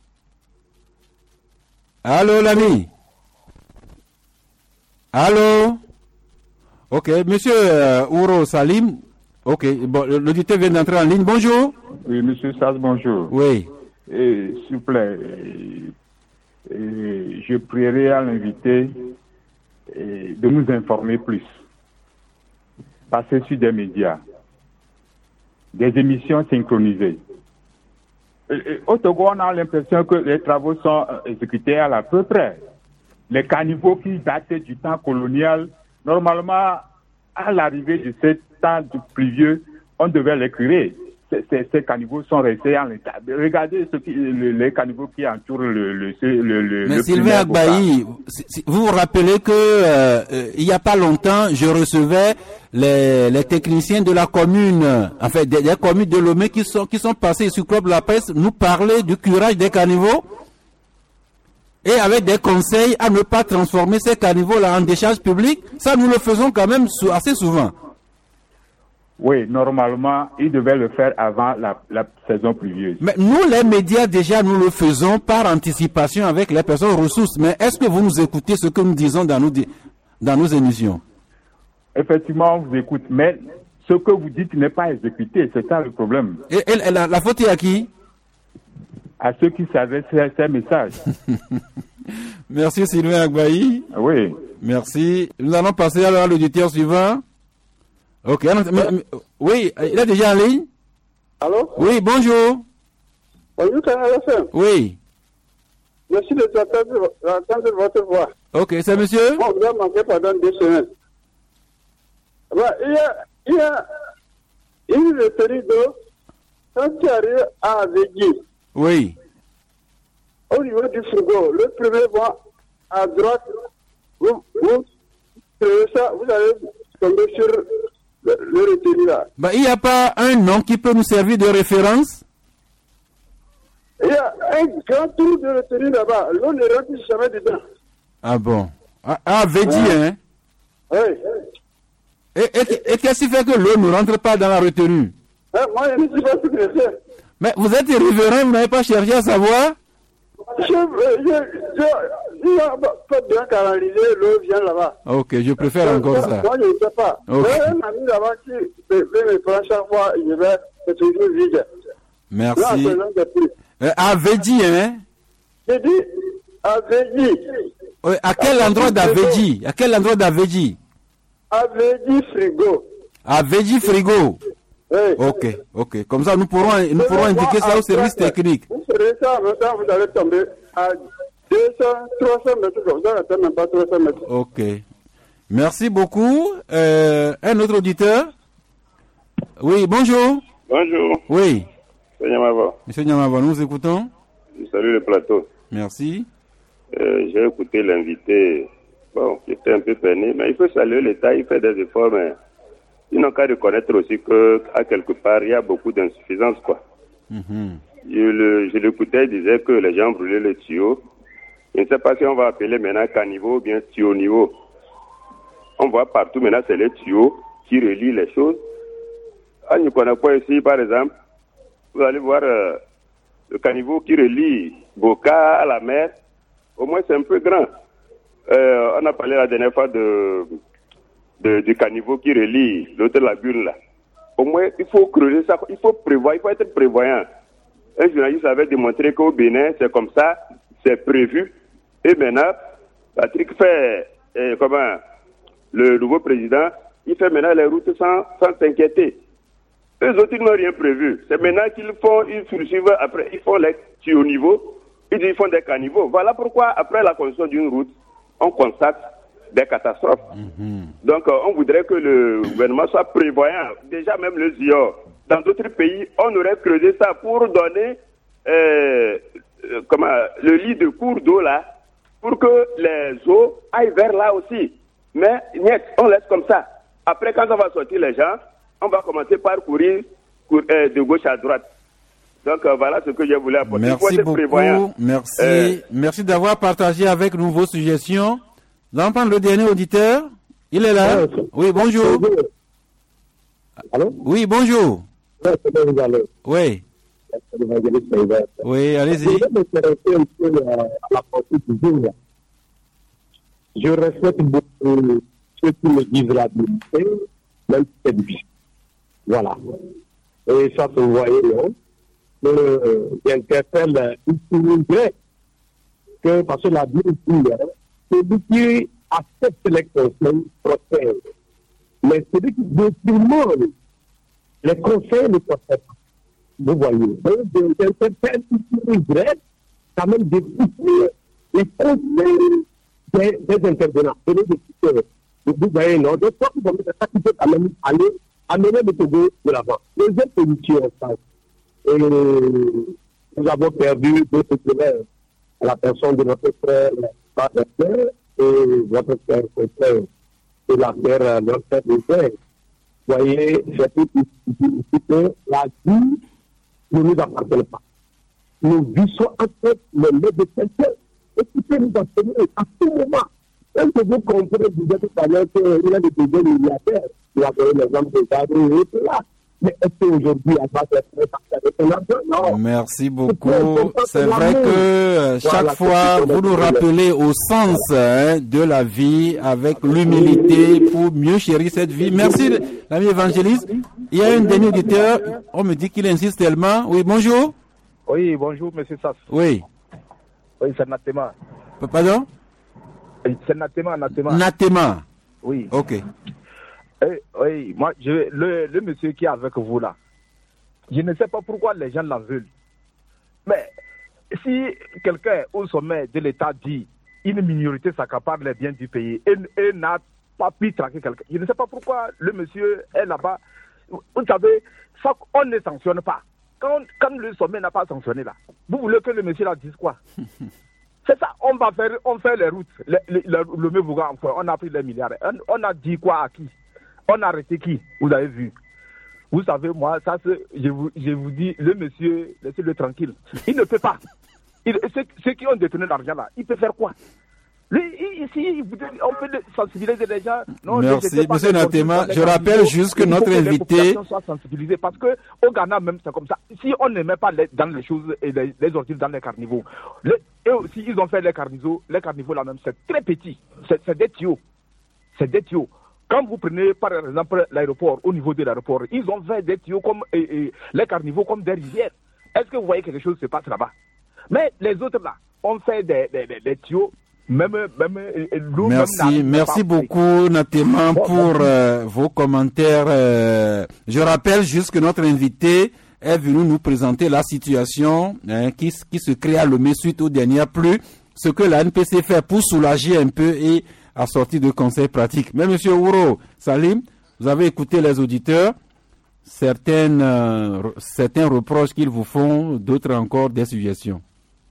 Allô, l'ami. Allô. Ok, monsieur euh, Ouro Salim. Ok, bon, l'auditeur vient d'entrer en ligne. Bonjour. Oui, monsieur Sass, bonjour. Oui. Et, s'il vous plaît, et, et je prierai à l'invité et, de nous informer plus. Passer sur des médias, des émissions synchronisées. Et, et, au Togo, on a l'impression que les travaux sont exécutés à la peu près. Les caniveaux qui datent du temps colonial, normalement, à l'arrivée de ce temps pluvieux, on devait les curer. Ces, ces, ces caniveaux sont restés en l'état. Regardez ce qui, le, les caniveaux qui entourent le... le, le, le Mais le Sylvain Agbaï, vous vous rappelez que euh, il n'y a pas longtemps, je recevais les, les techniciens de la commune, en fait, des, des communes de Lomé qui sont, qui sont passés sur Club La Presse, nous parler du curage des caniveaux. Et avec des conseils à ne pas transformer ces caniveaux-là en décharge publique, ça nous le faisons quand même assez souvent. Oui, normalement, ils devaient le faire avant la, la saison pluvieuse. Mais nous, les médias, déjà, nous le faisons par anticipation avec les personnes ressources. Mais est-ce que vous nous écoutez ce que nous disons dans nos, dans nos émissions? Effectivement, on vous écoute, mais ce que vous dites n'est pas exécuté, c'est ça le problème. Et, et la, la faute est à qui? À ceux qui savaient ces, ces messages. Merci Sylvain Agbaï. Oui. Merci. Nous allons passer alors à l'auditeur suivant. Ok. Mais, mais, oui, il est déjà en ligne? Allô? Oui, bonjour. Bonjour, Canal F M. Oui. Merci de t'entendre votre voix. Ok, c'est monsieur? Bon, vous avez manqué pendant deux semaines. Bah, il y a, il y a une retenue d'eau quand tu arrives à Avegui. Oui. Au niveau du frigo, le premier mois à droite, vous, vous, ça, vous allez tomber sur le, le retenu là. Bah, il n'y a pas un nom qui peut nous servir de référence? Il y a un grand tour de retenue là-bas. L'eau ne rentre jamais dedans. Ah bon? Ah, ah Védi, ouais. Hein? Oui. Et, et, et qu'est-ce qui fait que l'eau ne rentre pas dans la retenue? Hein, moi, je ne suis pas ce que je sais. Mais vous êtes révérend, vous n'avez pas cherché à savoir? Je, je, je, je n'ai pas bien canalisé, l'eau vient là-bas. Ok, je préfère je, encore moi, ça. Moi, je ne sais pas. Okay. J'ai un ami là-bas qui me prend chaque fois, il va, c'est toujours vide. Merci. Euh, à Védi, hein? J'ai dit à Védi. Oui, à quel à endroit d'Avédi? À quel endroit d'Avédi? À Védi Frigo. À Védi Frigo. Oui. Ok, ok. Comme ça, nous pourrons, nous pourrons indiquer ça au service technique. Vous ferez ça, en même temps, vous allez tomber à deux cents, trois cents mètres, comme ça, on même pas trois cents mètres. Ok. Merci beaucoup. Euh, un autre auditeur? Oui, bonjour. Bonjour. Oui. Monsieur Nyamava. Monsieur Nyamava, nous vous écoutons. Je salue le plateau. Merci. Euh, j'ai écouté l'invité, bon, qui était un peu peiné, mais il faut saluer l'État, il fait des efforts, mais ils n'ont qu'à reconnaître aussi qu'à quelque part, il y a beaucoup d'insuffisance, quoi. Mm-hmm. Je, le, je l'écoutais, il disait que les gens brûlaient le tuyau. Je ne sais pas si on va appeler maintenant caniveau ou bien tuyau niveau. On voit partout maintenant, c'est les tuyaux qui relient les choses. À Nikonakwa ici, par exemple, vous allez voir euh, le caniveau qui relie Boka à la mer. Au moins, c'est un peu grand. Euh, on a parlé la dernière fois de, de, du caniveau qui relie l'autre lagune, là. Au moins, il faut creuser ça, il faut prévoir, il faut être prévoyant. Un journaliste avait démontré qu'au Bénin, c'est comme ça, c'est prévu. Et maintenant, Patrick fait, eh, comment, le nouveau président, il fait maintenant les routes sans, sans s'inquiéter. Eux autres, ils n'ont rien prévu. C'est maintenant qu'ils font, ils poursuivent, après, ils font les tuyaux au niveau, ils font des caniveaux. Voilà pourquoi, après la construction d'une route, on constate des catastrophes. Mm-hmm. Donc, euh, on voudrait que le gouvernement soit prévoyant. Déjà, même le Z I O, dans d'autres pays, on aurait creusé ça pour donner euh, euh, comment, le lit de cours d'eau là, pour que les eaux aillent vers là aussi. Mais, niet, on laisse comme ça. Après, quand on va sortir les gens, on va commencer par courir, courir euh, de gauche à droite. Donc euh, voilà ce que je voulais apporter. Merci beaucoup. Prévoyant. Merci. Euh, Merci d'avoir partagé avec nous vos suggestions. Nous allons prendre le dernier auditeur. Il est là. Oui, bonjour. Allô? Oui, bonjour. Oui. Oui, allez-y. Je respecte beaucoup ceux qui me disent la vérité, même si c'est difficile. Voilà. Et ça, vous voyez, non? Euh, j'interpelle une grec que, parce que la Bible dit, celui qui accepte les conseils prospère. Mais celui qui demande les conseils ne prospère pas. Vous voyez. Donc, j'interpelle une grec, quand même d'écouter les conseils des, des intervenants. Et les écouteurs. Vous voyez, non? Donc, ça, qui peut quand même aller amener le Togo de l'avant. Deuxième position, ça. Et nous avons perdu deux populaires à la personne de notre frère Patrick et votre frère frère et la frère notre frère de frère. Vous voyez, c'est tout ici que la vie ne nous appartient pas. Nous vissons en fait le nez de quelqu'un et qui peut nous enseigner à tout moment. Même que vous comprenez, vous êtes tout à l'heure qu'il a des besoins milliardaires. Vous avez l'exemple de Gabriel et tout là. Mais est-ce qu'aujourd'hui, on va faire non. Merci beaucoup. C'est vrai que chaque fois, vous nous rappelez au sens hein, de la vie avec l'humilité pour mieux chérir cette vie. Merci, l'ami évangéliste. Il y a un dernier auditeur. On me dit qu'il insiste tellement. Oui, bonjour. Oui, bonjour, monsieur Sass. Oui. Oui, c'est Natema. Pardon? C'est Natema, Natema. Natema. Oui. Ok. Eh, oui, moi, je, le, le monsieur qui est avec vous là, je ne sais pas pourquoi les gens l'en veulent. Mais si quelqu'un au sommet de l'État dit une minorité s'accapare les biens du pays et, et n'a pas pu traquer quelqu'un, je ne sais pas pourquoi le monsieur est là-bas. Vous savez, ça, on ne sanctionne pas. Quand, quand le sommet n'a pas sanctionné là, vous voulez que le monsieur là dise quoi? C'est ça, on va faire, on fait les routes, le, le, le, le Mebouga, on a pris les milliards. On, on a dit quoi à qui? On a arrêté qui? Vous avez vu? Vous savez, moi, ça, je vous, je vous dis, le monsieur, laissez-le tranquille. Il ne peut pas. Il, ceux, ceux qui ont détourné l'argent là, il peut faire quoi? Lui, ici, on peut sensibiliser les gens. Non, merci, monsieur Natema. Je rappelle juste que notre invité. Soit sensibilisée parce que au Ghana même c'est comme ça. Si on ne met pas les, dans les choses et les, les ordures dans les carnivaux, les, et aussi ils ont fait les carnivaux, les carnivaux là même c'est très petit, c'est, c'est des tuyaux, c'est des tuyaux. Quand vous prenez par exemple l'aéroport, au niveau de l'aéroport, ils ont fait des tuyaux comme et, et, les carnivaux comme des rivières. Est-ce que vous voyez quelque chose se passe là-bas? Mais les autres là, ont fait des, des, des, des tuyaux. Même, même, merci, même merci beaucoup Natema pour euh, vos commentaires. Euh, je rappelle juste que notre invité est venu nous présenter la situation hein, qui, qui se crée à Lomé suite aux dernières pluies, ce que la N P C fait pour soulager un peu et assortir de conseils pratiques. Mais monsieur Ouro, Salim, vous avez écouté les auditeurs, certaines, euh, certains reproches qu'ils vous font, d'autres encore des suggestions.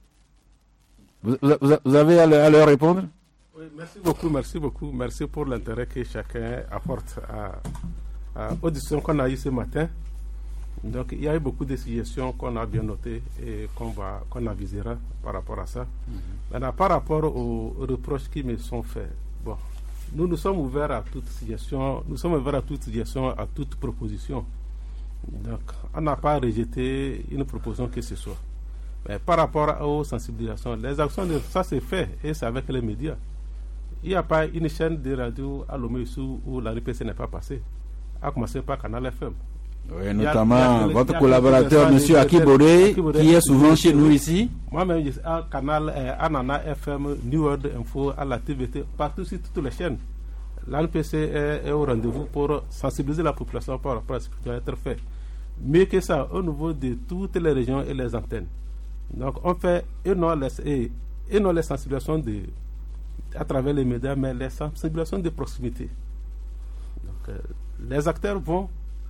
Vous, vous, vous avez à leur, à leur répondre? Oui, merci beaucoup, merci beaucoup. Merci pour l'intérêt que chacun apporte à, à l'audition qu'on a eue ce matin. Donc, il y a eu beaucoup de suggestions qu'on a bien notées et qu'on va, qu'on avisera par rapport à ça. Mm-hmm. Maintenant, par rapport aux reproches qui me sont faits, bon, nous nous sommes ouverts à toute suggestion, nous sommes ouverts à toute suggestion, à toute proposition. Donc, on n'a pas rejeté une proposition que ce soit. Mais par rapport aux sensibilisations, les actions, de, ça c'est fait et c'est avec les médias. Il n'y a pas une chaîne de radio à Lomé où la R P C n'est pas passée, à commencer par Canal F M. Oui, notamment a, a, votre collaborateur, M. Akibore, qui est souvent chez nous ici. Moi-même, je suis à Canal euh, Anana F M, New World Info, à la T V T, partout sur toutes les chaînes. La R P C est, est au rendez-vous pour sensibiliser la population par rapport à ce qui doit être fait. Mieux que ça, au niveau de toutes les régions et les antennes. Donc, on fait et non les, et, et non les sensibilisations de, à travers les médias, mais les sensibilisations de proximité. Donc, euh, les acteurs vont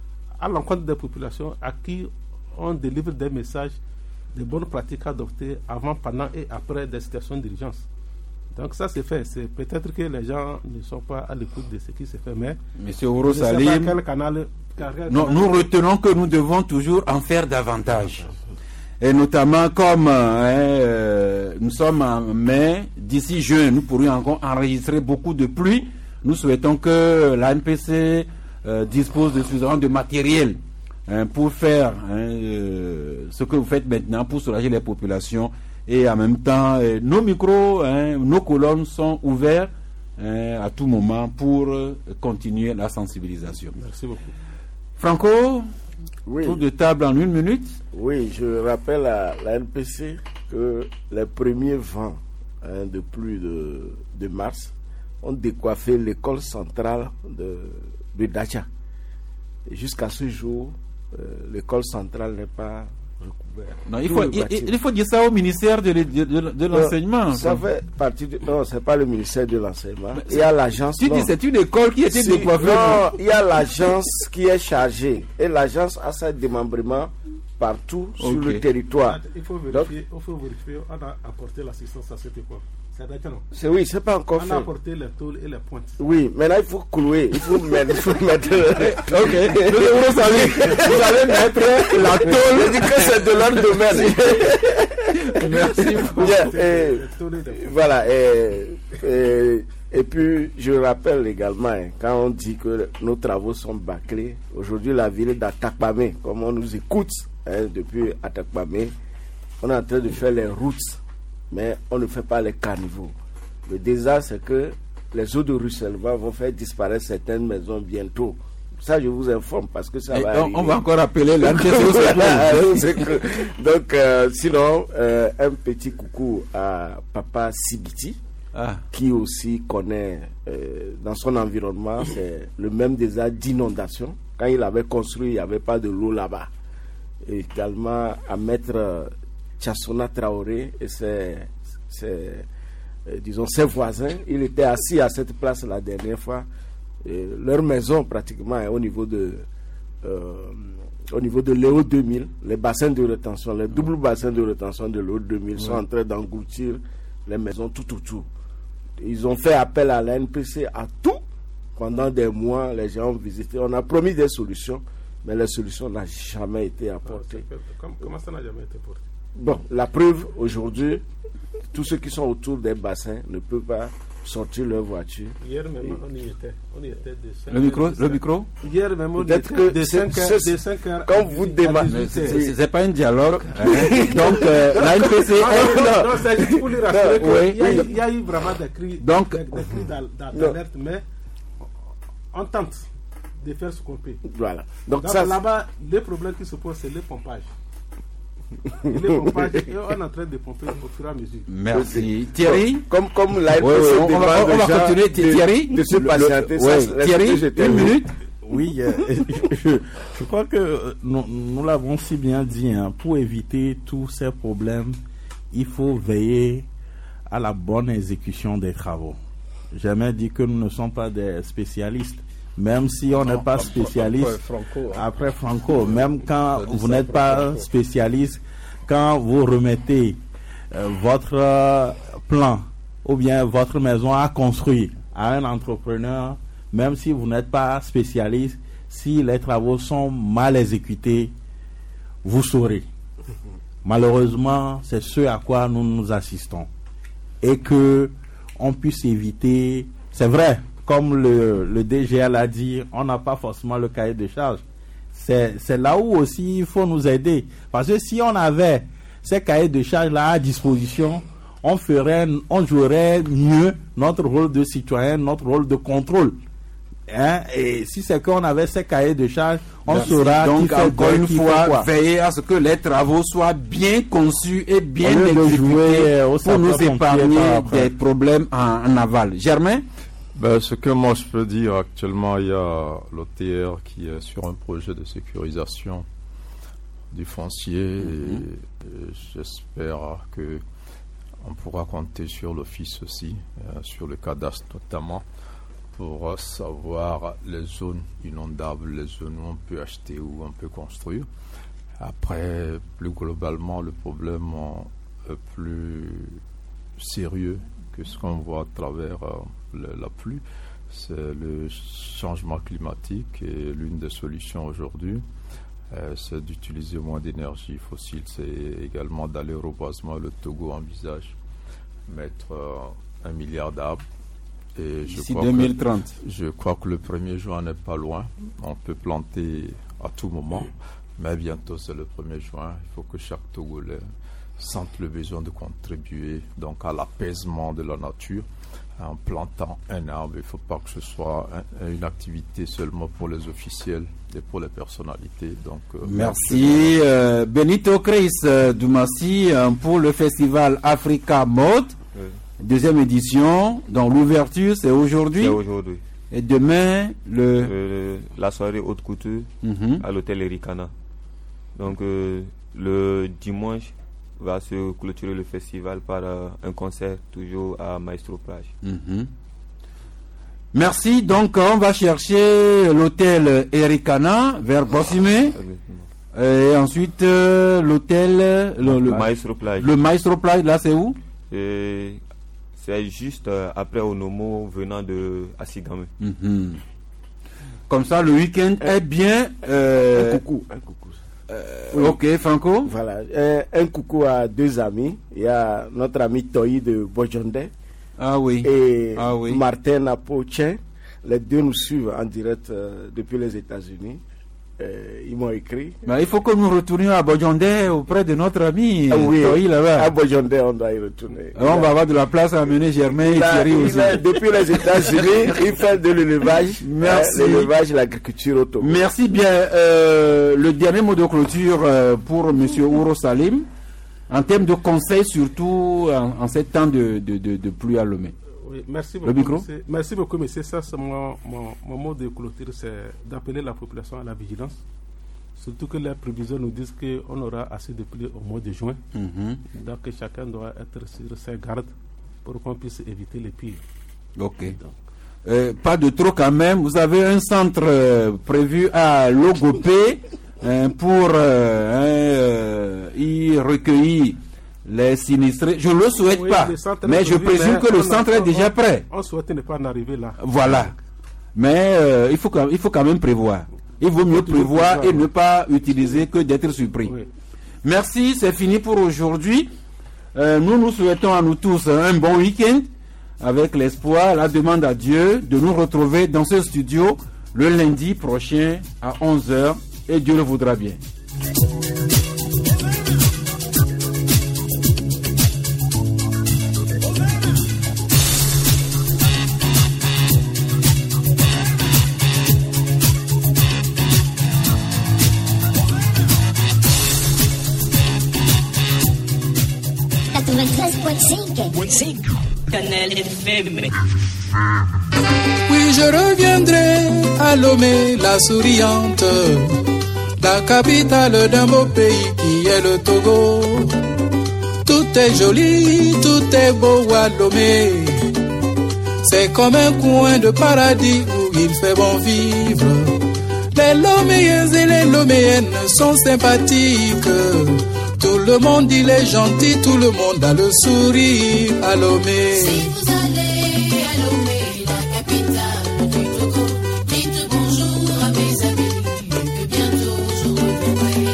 à l'encontre des populations à qui on délivre des messages, des bonnes pratiques adoptées avant, pendant et après des situations d'urgence. Donc, ça c'est fait. C'est peut-être que les gens ne sont pas à l'écoute de ce qui se fait, mais. Monsieur Ouro Salim, quel canal, quel non, canal, nous retenons que nous devons toujours en faire davantage. Et notamment comme hein, euh, nous sommes en mai, d'ici juin, nous pourrions encore enregistrer beaucoup de pluie. Nous souhaitons que la N P C euh, dispose de suffisamment de matériel hein, pour faire hein, euh, ce que vous faites maintenant, pour soulager les populations. Et en même temps, euh, nos micros, hein, nos colonnes sont ouverts hein, à tout moment pour euh, continuer la sensibilisation. Merci beaucoup. Franco, oui. Tour de table en une minute. Oui, je rappelle à la N P C que les premiers vents hein, de pluie de, de mars ont décoiffé l'école centrale de, de Dacha. Et jusqu'à ce jour, euh, l'école centrale n'est pas recouverte. Non, il faut, il, il faut dire ça au ministère de, de, de, de l'enseignement. Non, ça fait partie de, non, c'est pas le ministère de l'enseignement. Il y a l'agence. Tu non. dis c'est une école qui était si, décoiffée. Non, il y a l'agence qui est chargée. Et l'agence a ses démembrements partout okay. sur le territoire. Il faut vérifier, Donc, il faut vérifier, on a apporté l'assistance à cette école. C'est oui, c'est pas encore on fait. On a apporté les tôles et les pointes. Oui, maintenant il faut clouer, il faut mettre, il faut mettre. Ok. Vous savez, vous allez mettre la tôle. Je dis que c'est de leur domaine. Merci beaucoup. Bien, et, voilà. Et, et, et puis je rappelle également, hein, quand on dit que nos travaux sont bâclés, aujourd'hui la ville d'Atakpamé, comme on nous écoute hein, depuis Atakpamé, on est en train de faire les routes. Mais on ne fait pas les caniveaux. Le désastre, c'est que les eaux de ruissellement vont faire disparaître certaines maisons bientôt. Ça, je vous informe parce que ça Et va on, arriver. On va encore appeler la Donc, euh, sinon, euh, un petit coucou à Papa Sibiti, ah. qui aussi connaît euh, dans son environnement, c'est le même désastre d'inondation. Quand il avait construit, il n'y avait pas de l'eau là-bas. Et également à Maître Tchassona Traoré et ses, ses, euh, disons, ses voisins. Il était assis à cette place la dernière fois. Et leur maison pratiquement est au niveau de euh, au niveau de l'E O deux mille. Les bassins de rétention, les doubles bassins de rétention de l'E O deux mille sont en train d'engloutir les maisons tout autour. Ils ont fait appel à la N P C à tout. Pendant des mois, les gens ont visité. On a promis des solutions, mais les solutions n'ont jamais été apportées. Comment ça n'a jamais été apporté? Bon, la preuve, aujourd'hui, tous ceux qui sont autour des bassins ne peuvent pas sortir leur voiture. Hier même, et on y était. On y était de cinq le micro, heures, le micro. Hier même, on y Peut-être était que de cinq heures, de cinq heures quand vous démarrez, c'est pas un dialogue. Donc, euh, la N P C. Non, non, non, c'est juste pour lui rassurer oui, qu'il y, oui. il y a eu vraiment des cris, Donc, des, des cris d'alerte, mais on tente de faire ce qu'on peut. Voilà. Donc, Donc ça, là-bas, les problèmes qui se posent, c'est le pompage. Et le pompage, et on est en train de pomper au fur et à mesure. Merci. Thierry, comme, comme la oui, oui, on, va, on va continuer. Thierry, de, de se patienter. Le, le, ouais, Thierry, une minute. Oui, euh, je, je crois que nous, nous l'avons si bien dit, hein, pour éviter tous ces problèmes, il faut veiller à la bonne exécution des travaux. J'ai jamais dit que nous ne sommes pas des spécialistes. Même si on n'est pas spécialiste, après Franco, hein. après Franco, même quand vous n'êtes pas spécialiste, quand vous remettez euh, votre euh, plan ou bien votre maison à construire à un entrepreneur, même si vous n'êtes pas spécialiste, si les travaux sont mal exécutés, vous saurez. Malheureusement, c'est ce à quoi nous nous assistons. Et que on puisse éviter, c'est vrai, comme le, le D G l'a dit, on n'a pas forcément le cahier de charge. C'est, c'est là où aussi il faut nous aider. Parce que si on avait ces cahiers de charge-là à disposition, on ferait, on jouerait mieux notre rôle de citoyen, notre rôle de contrôle. Hein? Et si c'est qu'on avait ces cahiers de charge, on Merci. saura donc qui fait encore quoi, une qui fois fait quoi. veiller à ce que les travaux soient bien conçus et bien exécutés jouer pour nous épargner des problèmes en, en aval. Germain? Ben, ce que moi je peux dire actuellement, il y a l'O T R qui est sur un projet de sécurisation du foncier mm-hmm. et, et j'espère que on pourra compter sur l'office aussi, euh, sur le cadastre notamment, pour euh, savoir les zones inondables, les zones où on peut acheter, où on peut construire. Après, plus globalement, le problème est plus sérieux que ce qu'on voit à travers euh, le, la pluie, c'est le changement climatique et l'une des solutions aujourd'hui, euh, c'est d'utiliser moins d'énergie fossile. C'est également d'aller au reboisement. Le Togo envisage mettre euh, un milliard d'arbres. Et je D'ici crois deux mille trente. Que, je crois que le premier juin n'est pas loin. On peut planter à tout moment, mais bientôt c'est le premier juin. Il faut que chaque Togolais sente le besoin de contribuer donc à l'apaisement de la nature en plantant un arbre. Il ne faut pas que ce soit un, une activité seulement pour les officiels et pour les personnalités. Donc, euh, merci euh, Benito Chris euh, Doumassi euh, pour le festival Africa Mode, oui. Deuxième édition. Donc l'ouverture c'est aujourd'hui. C'est aujourd'hui. Et demain le, le la soirée haute couture mm-hmm. à l'hôtel Ericana. Donc euh, le dimanche va se clôturer le festival par euh, un concert toujours à Maestro Plage. Mm-hmm. Merci. Donc on va chercher l'hôtel Ericana vers Bossimé et ensuite euh, l'hôtel le, le Maestro Plage. Le Maestro Plage là c'est où? Et c'est juste euh, après Onomo venant de Asigame. Mm-hmm. Comme ça le week-end est bien. Euh, un coucou, un coucou. Euh, oui. Ok, Franco. Voilà, euh, un coucou à deux amis. Il y a notre ami Toyi de Bojonde. Ah oui. Et ah oui. Martin Apochen. Les deux nous suivent en direct euh, depuis les États-Unis. Euh, ils m'ont écrit. Mais il faut que nous retournions à Bojonde auprès de notre ami ah, oui, Toyi là-bas. À Bojonde, on doit y retourner. Alors, on va avoir de la place à amener Germain et Thierry aussi. A, depuis les États-Unis, il fait de l'élevage. Merci. Euh, l'élevage, l'agriculture au Togo. Merci bien. Euh, le dernier mot de clôture euh, pour M. Ouro Salim, en termes de conseils, surtout en, en ces temps de, de, de, de pluie à Lomé. Oui, merci beaucoup. Le micro. Monsieur. Merci beaucoup, monsieur. Ça, c'est mon, mon, mon mot de clôture, c'est d'appeler la population à la vigilance Surtout que les prévisions nous disent qu'on aura assez de pluie au mois de juin. Mm-hmm. Donc chacun doit être sur ses gardes pour qu'on puisse éviter les pires. Ok. Donc. Euh, pas de trop quand même. Vous avez un centre euh, prévu à Logopé euh, pour euh, euh, y recueillir les sinistrés. Je ne le souhaite oui, pas, mais je présume que le centre est déjà prêt. On souhaite ne pas en arriver là. Voilà. Mais euh, il, faut, il faut quand même prévoir. Il vaut mieux prévoir, prévoir et ne pas utiliser que d'être surpris. Oui. Merci, c'est fini pour aujourd'hui. Euh, nous nous souhaitons à nous tous un bon week-end avec l'espoir, la demande à Dieu de nous retrouver dans ce studio le lundi prochain à onze heures et Dieu le voudra bien. quatre-vingt-treize point cinq Canal F M. Oui, je reviendrai à Lomé, la souriante, la capitale d'un beau pays qui est le Togo. Tout est joli, tout est beau à Lomé. C'est comme un coin de paradis où il fait bon vivre. Les Loméens et les Loméennes sont sympathiques. Tout le monde il est gentil, tout le monde a le sourire à Lomé. Si vous allez à Lomé, la capitale du Togo, dites bonjour à mes amis, et que bientôt je reviendrai.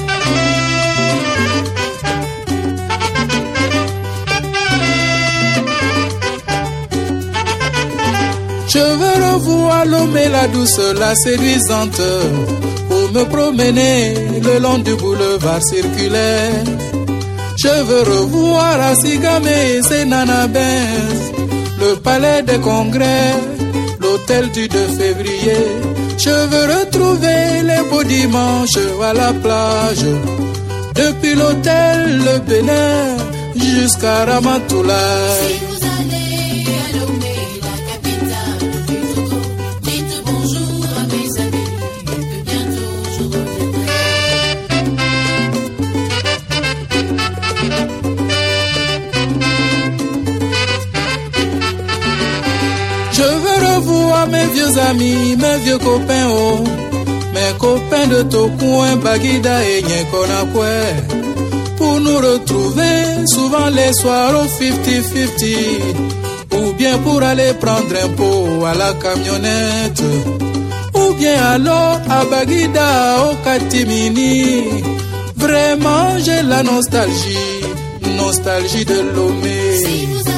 Je veux revoir Lomé, la douce, la séduisante, me promener le long du boulevard circulaire. Je veux revoir à Sigame et ses nanabins, le palais des congrès, l'hôtel du deux février. Je veux retrouver les beaux dimanches à la plage, depuis l'hôtel Le Bénin jusqu'à Ramatoulaye. Si vous allez à Lomé, la capitale du Togo, dites bonjour à mes amis. Je veux revoir mes vieux amis, mes vieux copains, oh, mes copains de Tokouen, Baguida et Nyekonakwe, pour nous retrouver souvent les soirs au cinquante cinquante, ou bien pour aller prendre un pot à la camionnette, ou bien alors à Baguida au Katimini. Vraiment j'ai la nostalgie, nostalgie de Lomé. Si vous